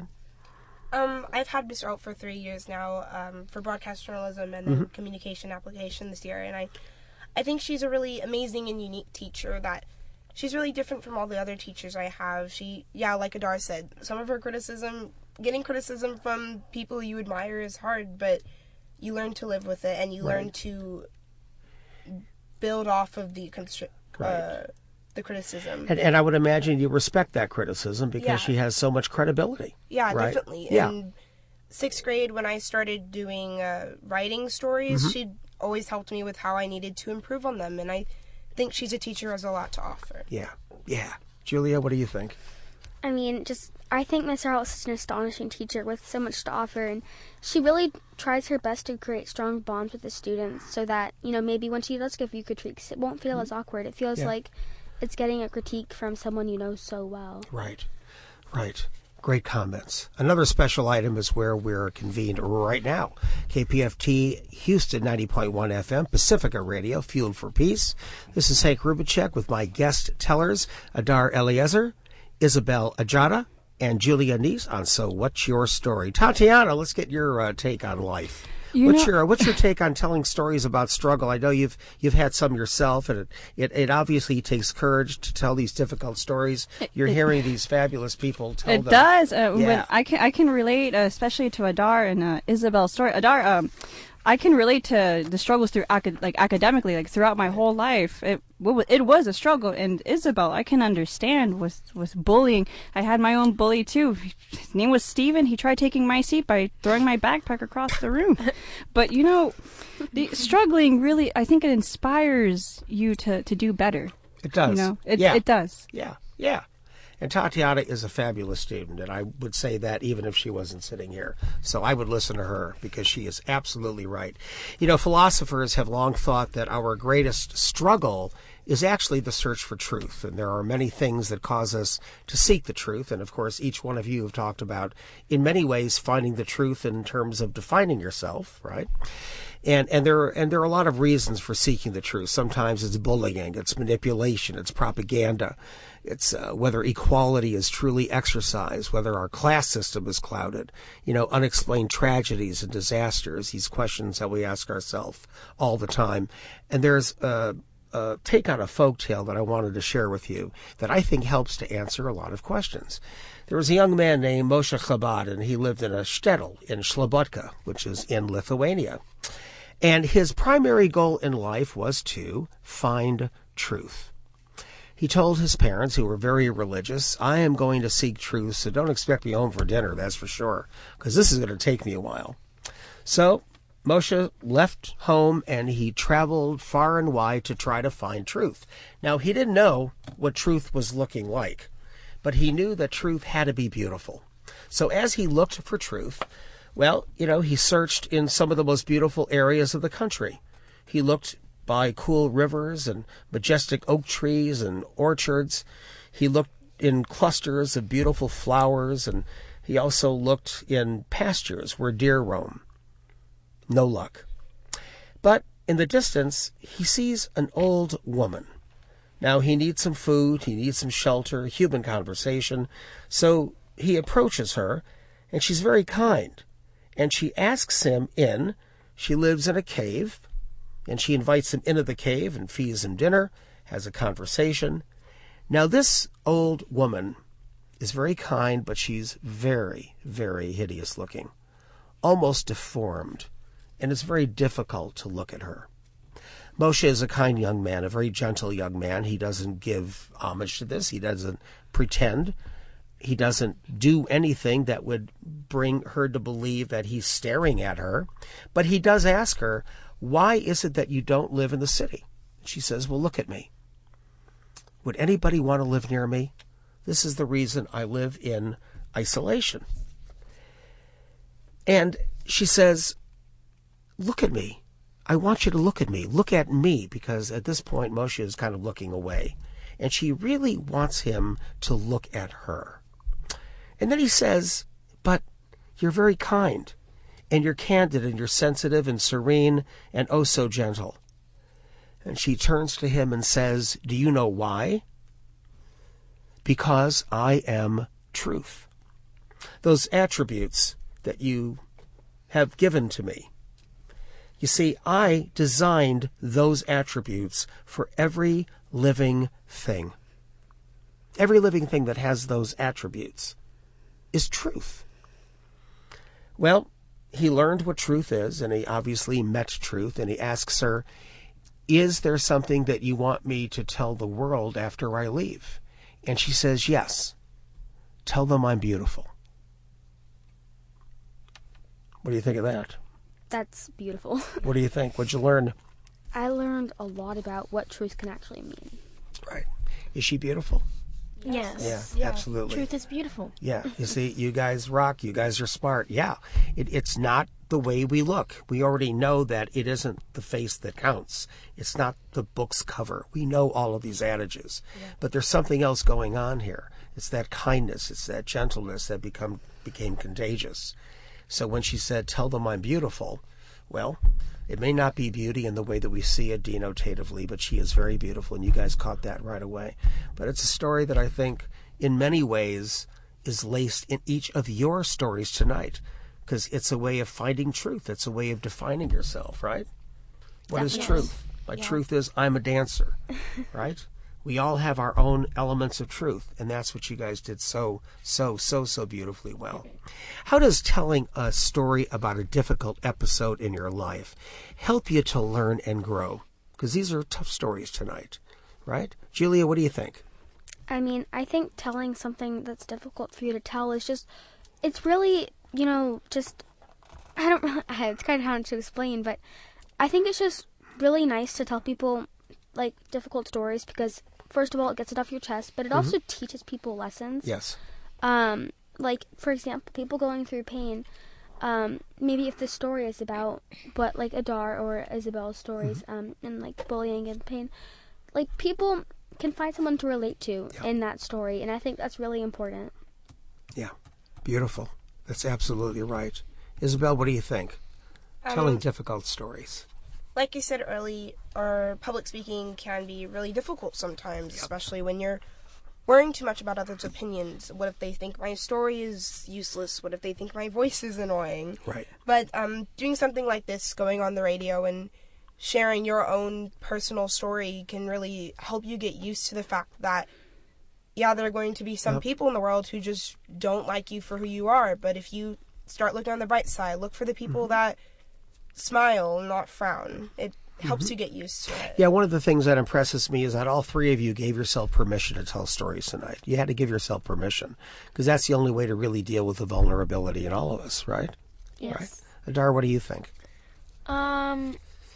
Um, I've had Miss Arlt for three years now, um, for broadcast journalism and then mm-hmm. communication application this year, and I, I think she's a really amazing and unique teacher. That she's really different from all the other teachers I have. She, yeah, like Adar said, some of her criticism, getting criticism from people you admire is hard, but you learn to live with it, and you right. learn to build off of the constri- right. uh, the criticism. And, and I would imagine you respect that criticism because yeah. she has so much credibility. Yeah, right? definitely. Yeah. In sixth grade, when I started doing uh, writing stories, mm-hmm. she always helped me with how I needed to improve on them, and I think she's a teacher who has a lot to offer. Yeah, yeah. Julia, what do you think? I mean, just I think Miss Earl is such an astonishing teacher with so much to offer, and she really tries her best to create strong bonds with the students so that, you know, maybe when she does give you critiques, it won't feel as awkward. It feels Yeah. like it's getting a critique from someone you know so well. Right, right. Great comments. Another special item is where we're convened right now. K P F T Houston ninety point one F M, Pacifica Radio, Fueled for Peace. This is Hank Rubicek with my guest tellers, Adar Eliezer, Isabel Ajada, and Julia Neese on So What's Your Story? Tatiana, let's get your uh, take on life. You what's know- your what's your take on telling stories about struggle? I know you've you've had some yourself, and it, it, it obviously takes courage to tell these difficult stories. You're it- hearing these fabulous people tell It them. does. Uh, Yeah. when I can I can relate, uh, especially to Adar and uh, Isabel's story. Adar, um, I can relate to the struggles through acad- like academically, like throughout my whole life. It w- it was a struggle, and Isabel, I can understand with with bullying. I had my own bully too. His name was Steven. He tried taking my seat by throwing my backpack across the room. But you know, the struggling really, I think it inspires you to to do better. It does. You know, it yeah. it does. Yeah, yeah. And Tatiana is a fabulous student, and I would say that even if she wasn't sitting here. So I would listen to her because she is absolutely right. You know, philosophers have long thought that our greatest struggle is actually the search for truth. And there are many things that cause us to seek the truth. And of course, each one of you have talked about, in many ways, finding the truth in terms of defining yourself, right? And and there are, and there are a lot of reasons for seeking the truth. Sometimes it's bullying, it's manipulation, it's propaganda, it's uh, whether equality is truly exercised, whether our class system is clouded, you know, unexplained tragedies and disasters. These questions that we ask ourselves all the time. And there's a, a take on a folktale that I wanted to share with you that I think helps to answer a lot of questions. There was a young man named Moshe Chabad, and he lived in a shtetl in Slobodka, which is in Lithuania. And his primary goal in life was to find truth. He told his parents, who were very religious, I am going to seek truth, so don't expect me home for dinner, that's for sure, because this is going to take me a while. So Moshe left home, and he traveled far and wide to try to find truth. Now, he didn't know what truth was looking like, but he knew that truth had to be beautiful. So as he looked for truth, well, you know, he searched in some of the most beautiful areas of the country. He looked by cool rivers and majestic oak trees and orchards. He looked in clusters of beautiful flowers, and he also looked in pastures where deer roam. No luck. But in the distance, he sees an old woman. Now, he needs some food, he needs some shelter, human conversation. So he approaches her, and she's very kind. And she asks him in. She lives in a cave, and she invites him into the cave and feeds him dinner, has a conversation. Now, this old woman is very kind, but she's very, very hideous looking, almost deformed, and it's very difficult to look at her. Moshe is a kind young man, a very gentle young man. He doesn't give homage to this. He doesn't pretend. He doesn't do anything that would bring her to believe that he's staring at her. But he does ask her, why is it that you don't live in the city? She says, well, look at me. Would anybody want to live near me? This is the reason I live in isolation. And she says, look at me. I want you to look at me. Look at me, because at this point, Moshe is kind of looking away. And she really wants him to look at her. And then he says, but you're very kind, and you're candid, and you're sensitive and serene, and oh so gentle. And she turns to him and says, do you know why? Because I am truth. Those attributes that you have given to me. You see, I designed those attributes for every living thing. Every living thing that has those attributes is truth. Well, he learned what truth is, and he obviously met truth, and he asks her, is there something that you want me to tell the world after I leave? And she says, yes. Tell them I'm beautiful. What do you think of that? That's beautiful. What do you think? What'd you learn? I learned a lot about what truth can actually mean. Right. Is she beautiful? Yes. Yeah, absolutely. Truth is beautiful. Yeah, you see, you guys rock. You guys are smart. Yeah, it, it's not the way we look. We already know that it isn't the face that counts. It's not the book's cover. We know all of these adages. Yeah. But there's something else going on here. It's that kindness. It's that gentleness that become became contagious. So when she said, tell them I'm beautiful, well, it may not be beauty in the way that we see it denotatively, but she is very beautiful, and you guys caught that right away. But it's a story that I think, in many ways, is laced in each of your stories tonight, because it's a way of finding truth. It's a way of defining yourself, right? What is truth? My yeah. truth is I'm a dancer, right? We all have our own elements of truth, and that's what you guys did so, so, so, so beautifully well. How does telling a story about a difficult episode in your life help you to learn and grow? Because these are tough stories tonight, right? Julia, what do you think? I mean, I think telling something that's difficult for you to tell is just, it's really, you know, just, I don't really, it's kind of hard to explain, but I think it's just really nice to tell people, like, difficult stories because, first of all, it gets it off your chest, but it mm-hmm. also teaches people lessons. Yes. Um, like, for example, people going through pain, um, maybe if the story is about what, like, Adar or Isabel's stories, mm-hmm. um, and, like, bullying and pain, like, people can find someone to relate to yeah. in that story, and I think that's really important. Yeah. Beautiful. That's absolutely right. Isabel, what do you think? Um, Telling difficult stories. Like you said early, our public speaking can be really difficult sometimes, yep. especially when you're worrying too much about others' opinions. What if they think my story is useless? What if they think my voice is annoying? Right. But um, doing something like this, going on the radio and sharing your own personal story can really help you get used to the fact that, yeah, there are going to be some yep. people in the world who just don't like you for who you are. But if you start looking on the bright side, look for the people mm-hmm. that smile, not frown. It helps mm-hmm. you get used to it. Yeah, one of the things that impresses me is that all three of you gave yourself permission to tell stories tonight. You had to give yourself permission, because that's the only way to really deal with the vulnerability in all of us, right? Yes. Right? Adar, what do you think? Um,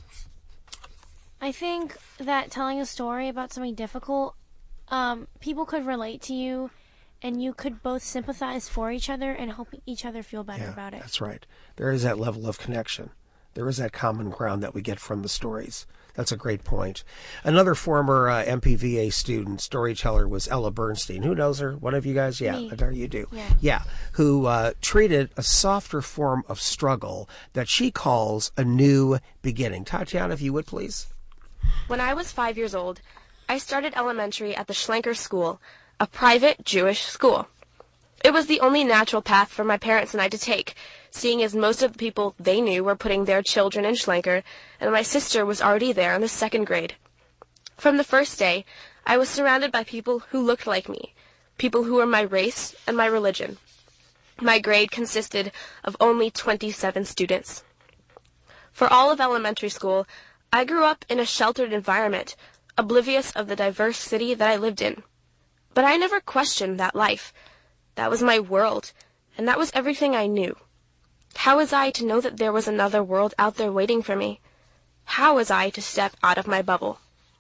I think that telling a story about something difficult, um, people could relate to you, and you could both sympathize for each other and help each other feel better yeah, about it. That's right. There is that level of connection. There is that common ground that we get from the stories. That's a great point. Another former uh, M P V A student, storyteller, was Ella Bernstein. Who knows her? One of you guys? Yeah, Adar, you do. Yeah. yeah. Who uh, treated a softer form of struggle that she calls a new beginning. Tatiana, if you would, please. When I was five years old, I started elementary at the Schlenker School, a private Jewish school. It was the only natural path for my parents and I to take, seeing as most of the people they knew were putting their children in Schlenker, and my sister was already there in the second grade. From the first day, I was surrounded by people who looked like me, people who were my race and my religion. My grade consisted of only twenty-seven students. For all of elementary school, I grew up in a sheltered environment, oblivious of the diverse city that I lived in. But I never questioned that life. That was my world, and that was everything I knew. How was I to know that there was another world out there waiting for me? How was I to step out of my bubble?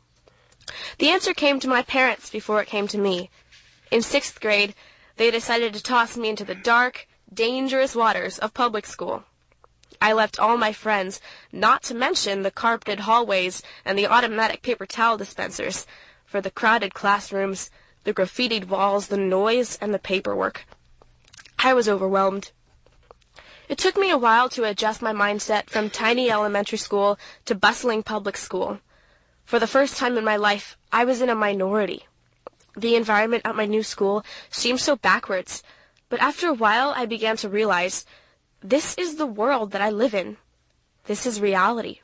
The answer came to my parents before it came to me. In sixth grade, they decided to toss me into the dark, dangerous waters of public school. I left all my friends, not to mention the carpeted hallways and the automatic paper towel dispensers, for the crowded classrooms, the graffitied walls, the noise, and the paperwork. I was overwhelmed. It took me a while to adjust my mindset from tiny elementary school to bustling public school. For the first time in my life, I was in a minority. The environment at my new school seemed so backwards, but after a while I began to realize, this is the world that I live in. This is reality.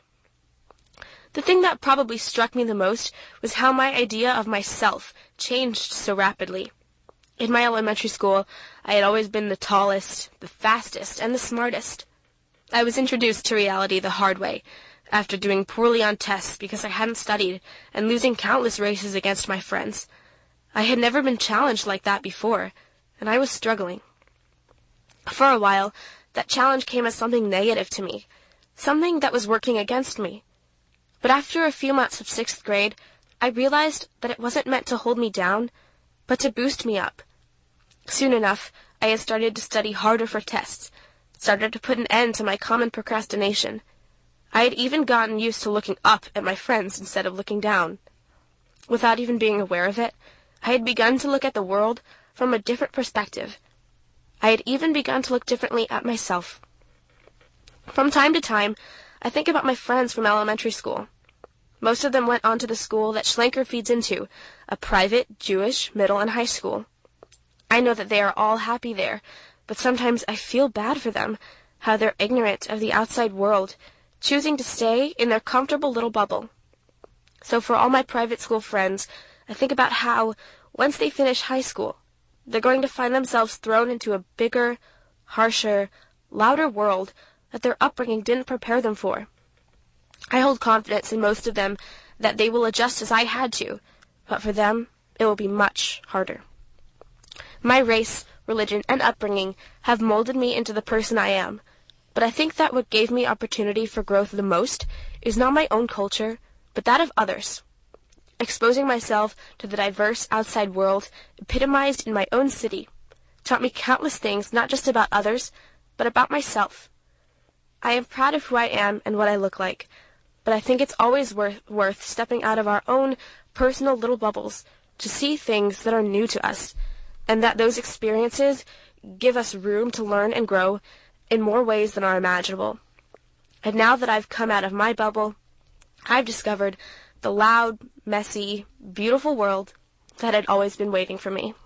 The thing that probably struck me the most was how my idea of myself changed so rapidly. In my elementary school, I had always been the tallest, the fastest, and the smartest. I was introduced to reality the hard way, after doing poorly on tests because I hadn't studied and losing countless races against my friends. I had never been challenged like that before, and I was struggling. For a while, that challenge came as something negative to me, something that was working against me. But after a few months of sixth grade, I realized that it wasn't meant to hold me down. but to boost me up. Soon enough, I had started to study harder for tests, started to put an end to my common procrastination. I had even gotten used to looking up at my friends instead of looking down. Without even being aware of it, I had begun to look at the world from a different perspective. I had even begun to look differently at myself. From time to time, I think about my friends from elementary school. Most of them went on to the school that Schlenker feeds into, a private Jewish middle and high school. I know that they are all happy there, but sometimes I feel bad for them, how they're ignorant of the outside world, choosing to stay in their comfortable little bubble. So for all my private school friends, I think about how, once they finish high school, they're going to find themselves thrown into a bigger, harsher, louder world that their upbringing didn't prepare them for. I hold confidence in most of them that they will adjust as I had to, but for them, it will be much harder. My race, religion, and upbringing have molded me into the person I am, but I think that what gave me opportunity for growth the most is not my own culture, but that of others. Exposing myself to the diverse outside world, epitomized in my own city, taught me countless things not just about others, but about myself. I am proud of who I am and what I look like, but I think it's always worth, worth stepping out of our own personal little bubbles to see things that are new to us, and that those experiences give us room to learn and grow in more ways than are imaginable. And now that I've come out of my bubble, I've discovered the loud, messy, beautiful world that had always been waiting for me.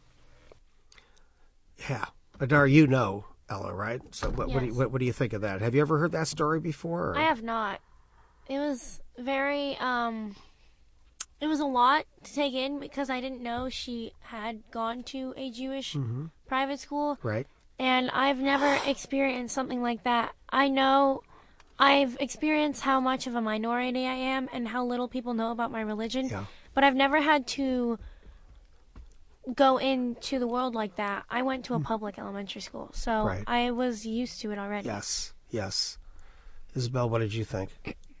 Yeah. Adar, you know Ella, right? So what, Yes. what, do you, what, what do you think of that? Have you ever heard that story before? Or? I have not. It was very, um, it was a lot to take in because I didn't know she had gone to a Jewish Mm-hmm. private school. Right. And I've never experienced something like that. I know I've experienced how much of a minority I am and how little people know about my religion. Yeah. But I've never had to go into the world like that. I went to a public elementary school, so Right. I was used to it already. Yes. Yes. Isabel, what did you think?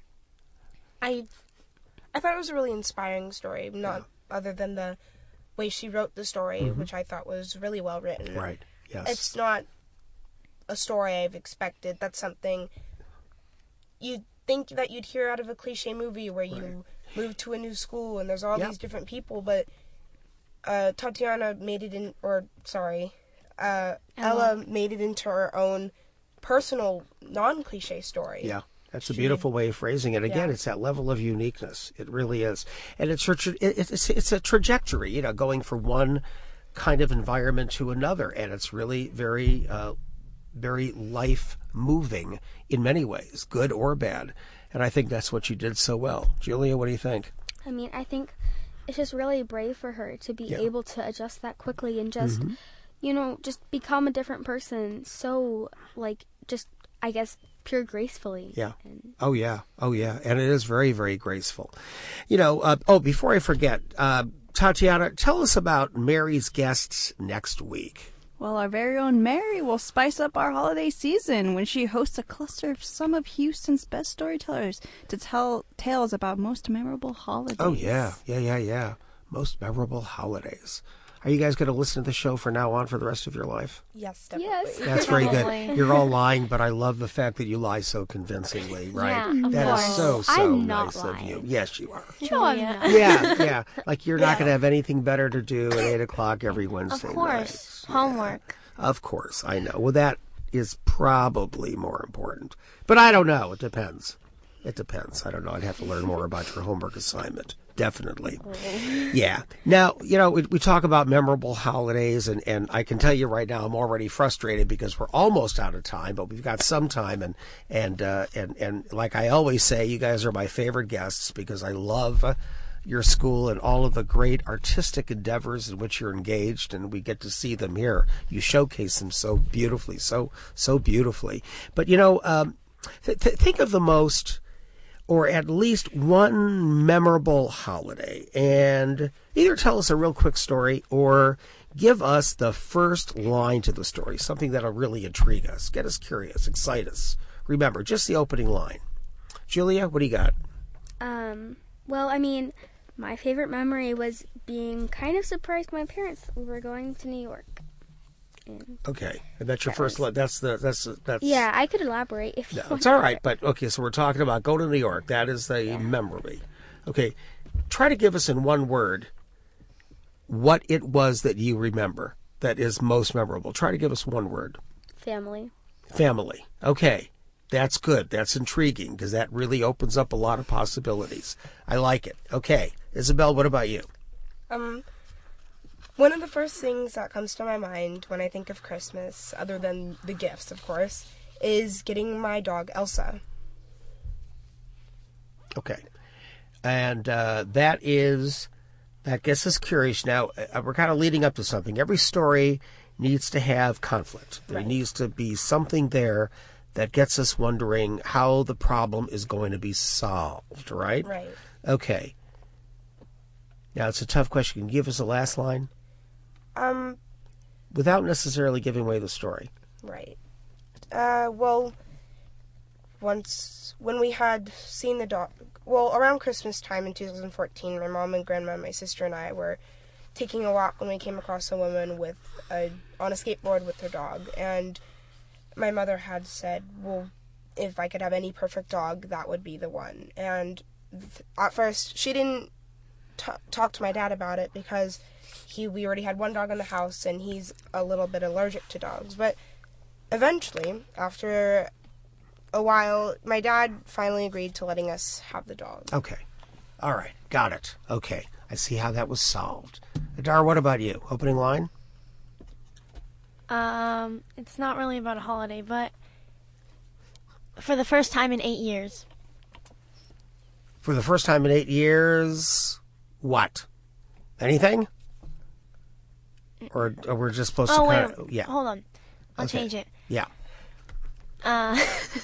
I I thought it was a really inspiring story, not other than the way she wrote the story, Mhm. which I thought was really well written. Right. Yes. It's not a story I've expected. That's something you'd think that you'd hear out of a cliche movie where you move to a new school and there's all Yep. these different people, but uh, Tatiana made it in, or sorry, uh, Ella. Ella made it into her own personal, non-cliche story. Yeah. That's a She- beautiful way of phrasing it. Again, Yeah. it's that level of uniqueness. It really is. And it's, a tra- it- it's, it's a trajectory, you know, going from one kind of environment to another. And it's really very, uh, very life moving in many ways, good or bad. And I think that's what you did so well. Julia, what do you think? I mean, I think it's just really brave for her to be Yeah. able to adjust that quickly and just, Mhm. you know, just become a different person. So, like, just, I guess, pure gracefully. Yeah. And Oh, yeah. Oh, yeah. And it is very, very graceful. You know, uh, oh, before I forget, uh, Tatiana, tell us about Mary's guests next week. Well, our very own Mary will spice up our holiday season when she hosts a cluster of some of Houston's best storytellers to tell tales about most memorable holidays. Oh, yeah. Yeah, yeah, yeah. Most memorable holidays. Are you guys going to listen to the show from now on for the rest of your life? Yes, definitely. Yes. That's very Probably. good. You're all lying, but I love the fact that you lie so convincingly, right? Yeah, of That is course. so, so I'm not nice lying. of you. Yes, you are. No, I'm Julia. not. Yeah, yeah. Like you're not going to have anything better to do at eight o'clock every Wednesday Of night. course. Homework. Of course, I know. Well, that is probably more important. But I don't know. It depends. It depends. I don't know. I'd have to learn more about your homework assignment. Definitely. Yeah. Now, you know, we, we talk about memorable holidays, and, and I can tell you right now, I'm already frustrated because we're almost out of time, but we've got some time. And, and, uh, and, and like I always say, you guys are my favorite guests because I love uh, your school and all of the great artistic endeavors in which you're engaged, and we get to see them here. You showcase them so beautifully, so, so beautifully. But, you know, um, th- th- think of the most, or at least one memorable holiday, and either tell us a real quick story or give us the first line to the story, something that'll really intrigue us, get us curious, excite us. Remember, just the opening line. Julia, what do you got? Um, well, I mean, My favorite memory was being kind of surprised by my parents that we were going to New York. And Okay, and that's your that first. was- le- That's the. That's that's. yeah, I could elaborate if you No, want. it's all right, but okay. So we're talking about go to New York. That is the memory. Okay, try to give us in one word what it was that you remember that is most memorable. Try to give us one word. Family. Family. Okay, that's good. That's intriguing because that really opens up a lot of possibilities. I like it. Okay, Isabel, what about you? Um, one of the first things that comes to my mind when I think of Christmas, other than the gifts, of course, is getting my dog Elsa. Okay. And uh, that is, that gets us curious. Now, uh, we're kind of leading up to something. Every story needs to have conflict. There Right. needs to be something there that gets us wondering how the problem is going to be solved, right? Right. Okay. Now, it's a tough question. Can you give us the last line? Um, Without necessarily giving away the story. right. Uh, well, once, when we had seen the dog, well, around Christmas time in two thousand fourteen, my mom and grandma, my sister and I were taking a walk when we came across a woman with a, on a skateboard with her dog, and my mother had said, well, if I could have any perfect dog, that would be the one. And th- at first, she didn't t- talk to my dad about it because he we already had one dog in the house, and he's a little bit allergic to dogs. But eventually, after a while, my dad finally agreed to letting us have the dog. Okay. All right. Got it. Okay. I see how that was solved. Adar, what about you? Opening line? Um, it's not really about a holiday, but for the first time in eight years. For the first time in eight years, what? Anything? Or, or we're just supposed Oh, to wait. kind of... Yeah. Hold on. I'll Okay. change it. Yeah. Uh,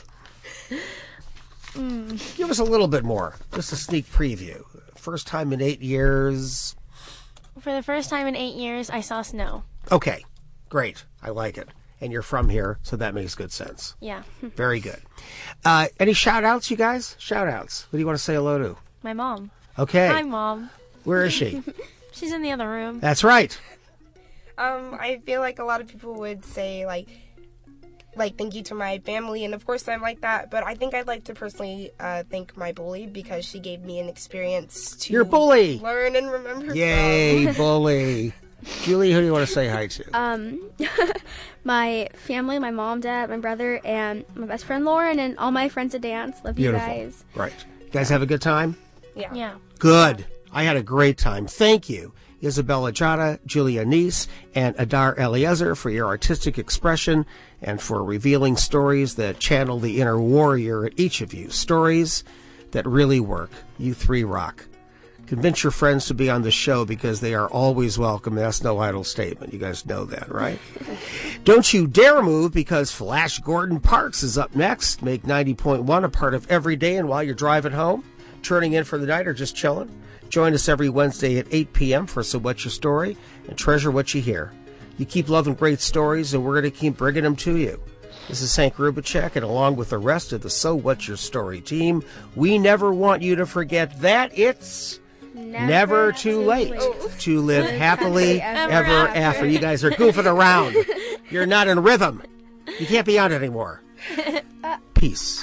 Give us a little bit more. Just a sneak preview. First time in eight years. for the first time in eight years, I saw snow. Okay. Great. I like it. And you're from here, so that makes good sense. Yeah. Very good. Uh, any shout-outs, you guys? Shout-outs. Who do you want to say hello to? My mom. Okay. Hi, Mom. Where is she? She's in the other room. That's right. Um, I feel like a lot of people would say, like, like, thank you to my family, and of course I'm like that, but I think I'd like to personally uh, thank my bully because she gave me an experience to Your bully. learn and remember Yay, from. bully. Julie, who do you want to say hi to? Um, my family, my mom, dad, my brother, and my best friend Lauren, and all my friends at dance. Love Beautiful. you guys. Right. You guys have a good time? Yeah. Yeah. Good. I had a great time. Thank you, Isabella Jada, Julia Neese, and Adar Eliezer for your artistic expression and for revealing stories that channel the inner warrior in each of you. Stories that really work. You three rock. Convince your friends to be on the show because they are always welcome. That's no idle statement. You guys know that, right? Don't you dare move because Flash Gordon Parks is up next. Make ninety point one a part of every day, and while you're driving home, turning in for the night, or just chilling, join us every Wednesday at eight p.m. for So What's Your Story, and treasure what you hear. You keep loving great stories, and we're going to keep bringing them to you. This is Hank Rubicek, and along with the rest of the So What's Your Story team, we never want you to forget that it's Never, never too late to live happily ever ever after. after. You guys are goofing around. You're not in rhythm. You can't be on it anymore. Peace.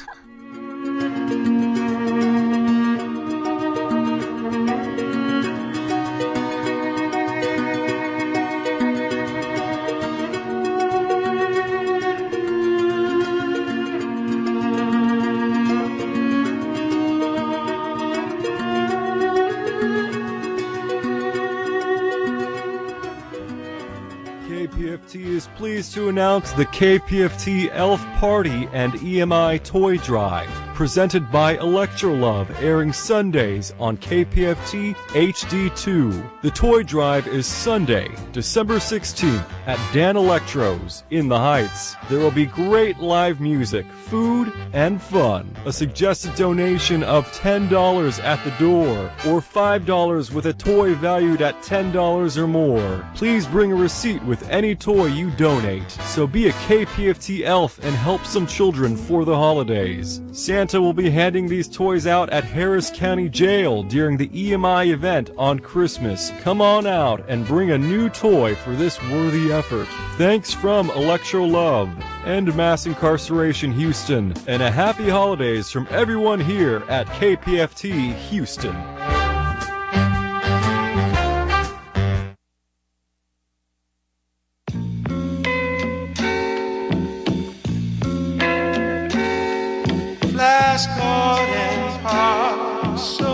K P F T is pleased to announce the K P F T Elf Party and E M I Toy Drive, presented by Electrolove, airing Sundays on K P F T H D two. The Toy Drive is Sunday, December sixteenth at Dan Electro's in the Heights. There will be great live music, food, and fun. A suggested donation of ten dollars at the door or five dollars with a toy valued at ten dollars or more. Please bring a receipt with any toy you donate. So be a K P F T elf and help some children for the holidays. Santa Santa will be handing these toys out at Harris County Jail during the E M I event on Christmas. Come on out and bring a new toy for this worthy effort. Thanks from Electro-Love, End Mass Incarceration Houston, and a happy holidays from everyone here at K P F T Houston. Flash caught and heart so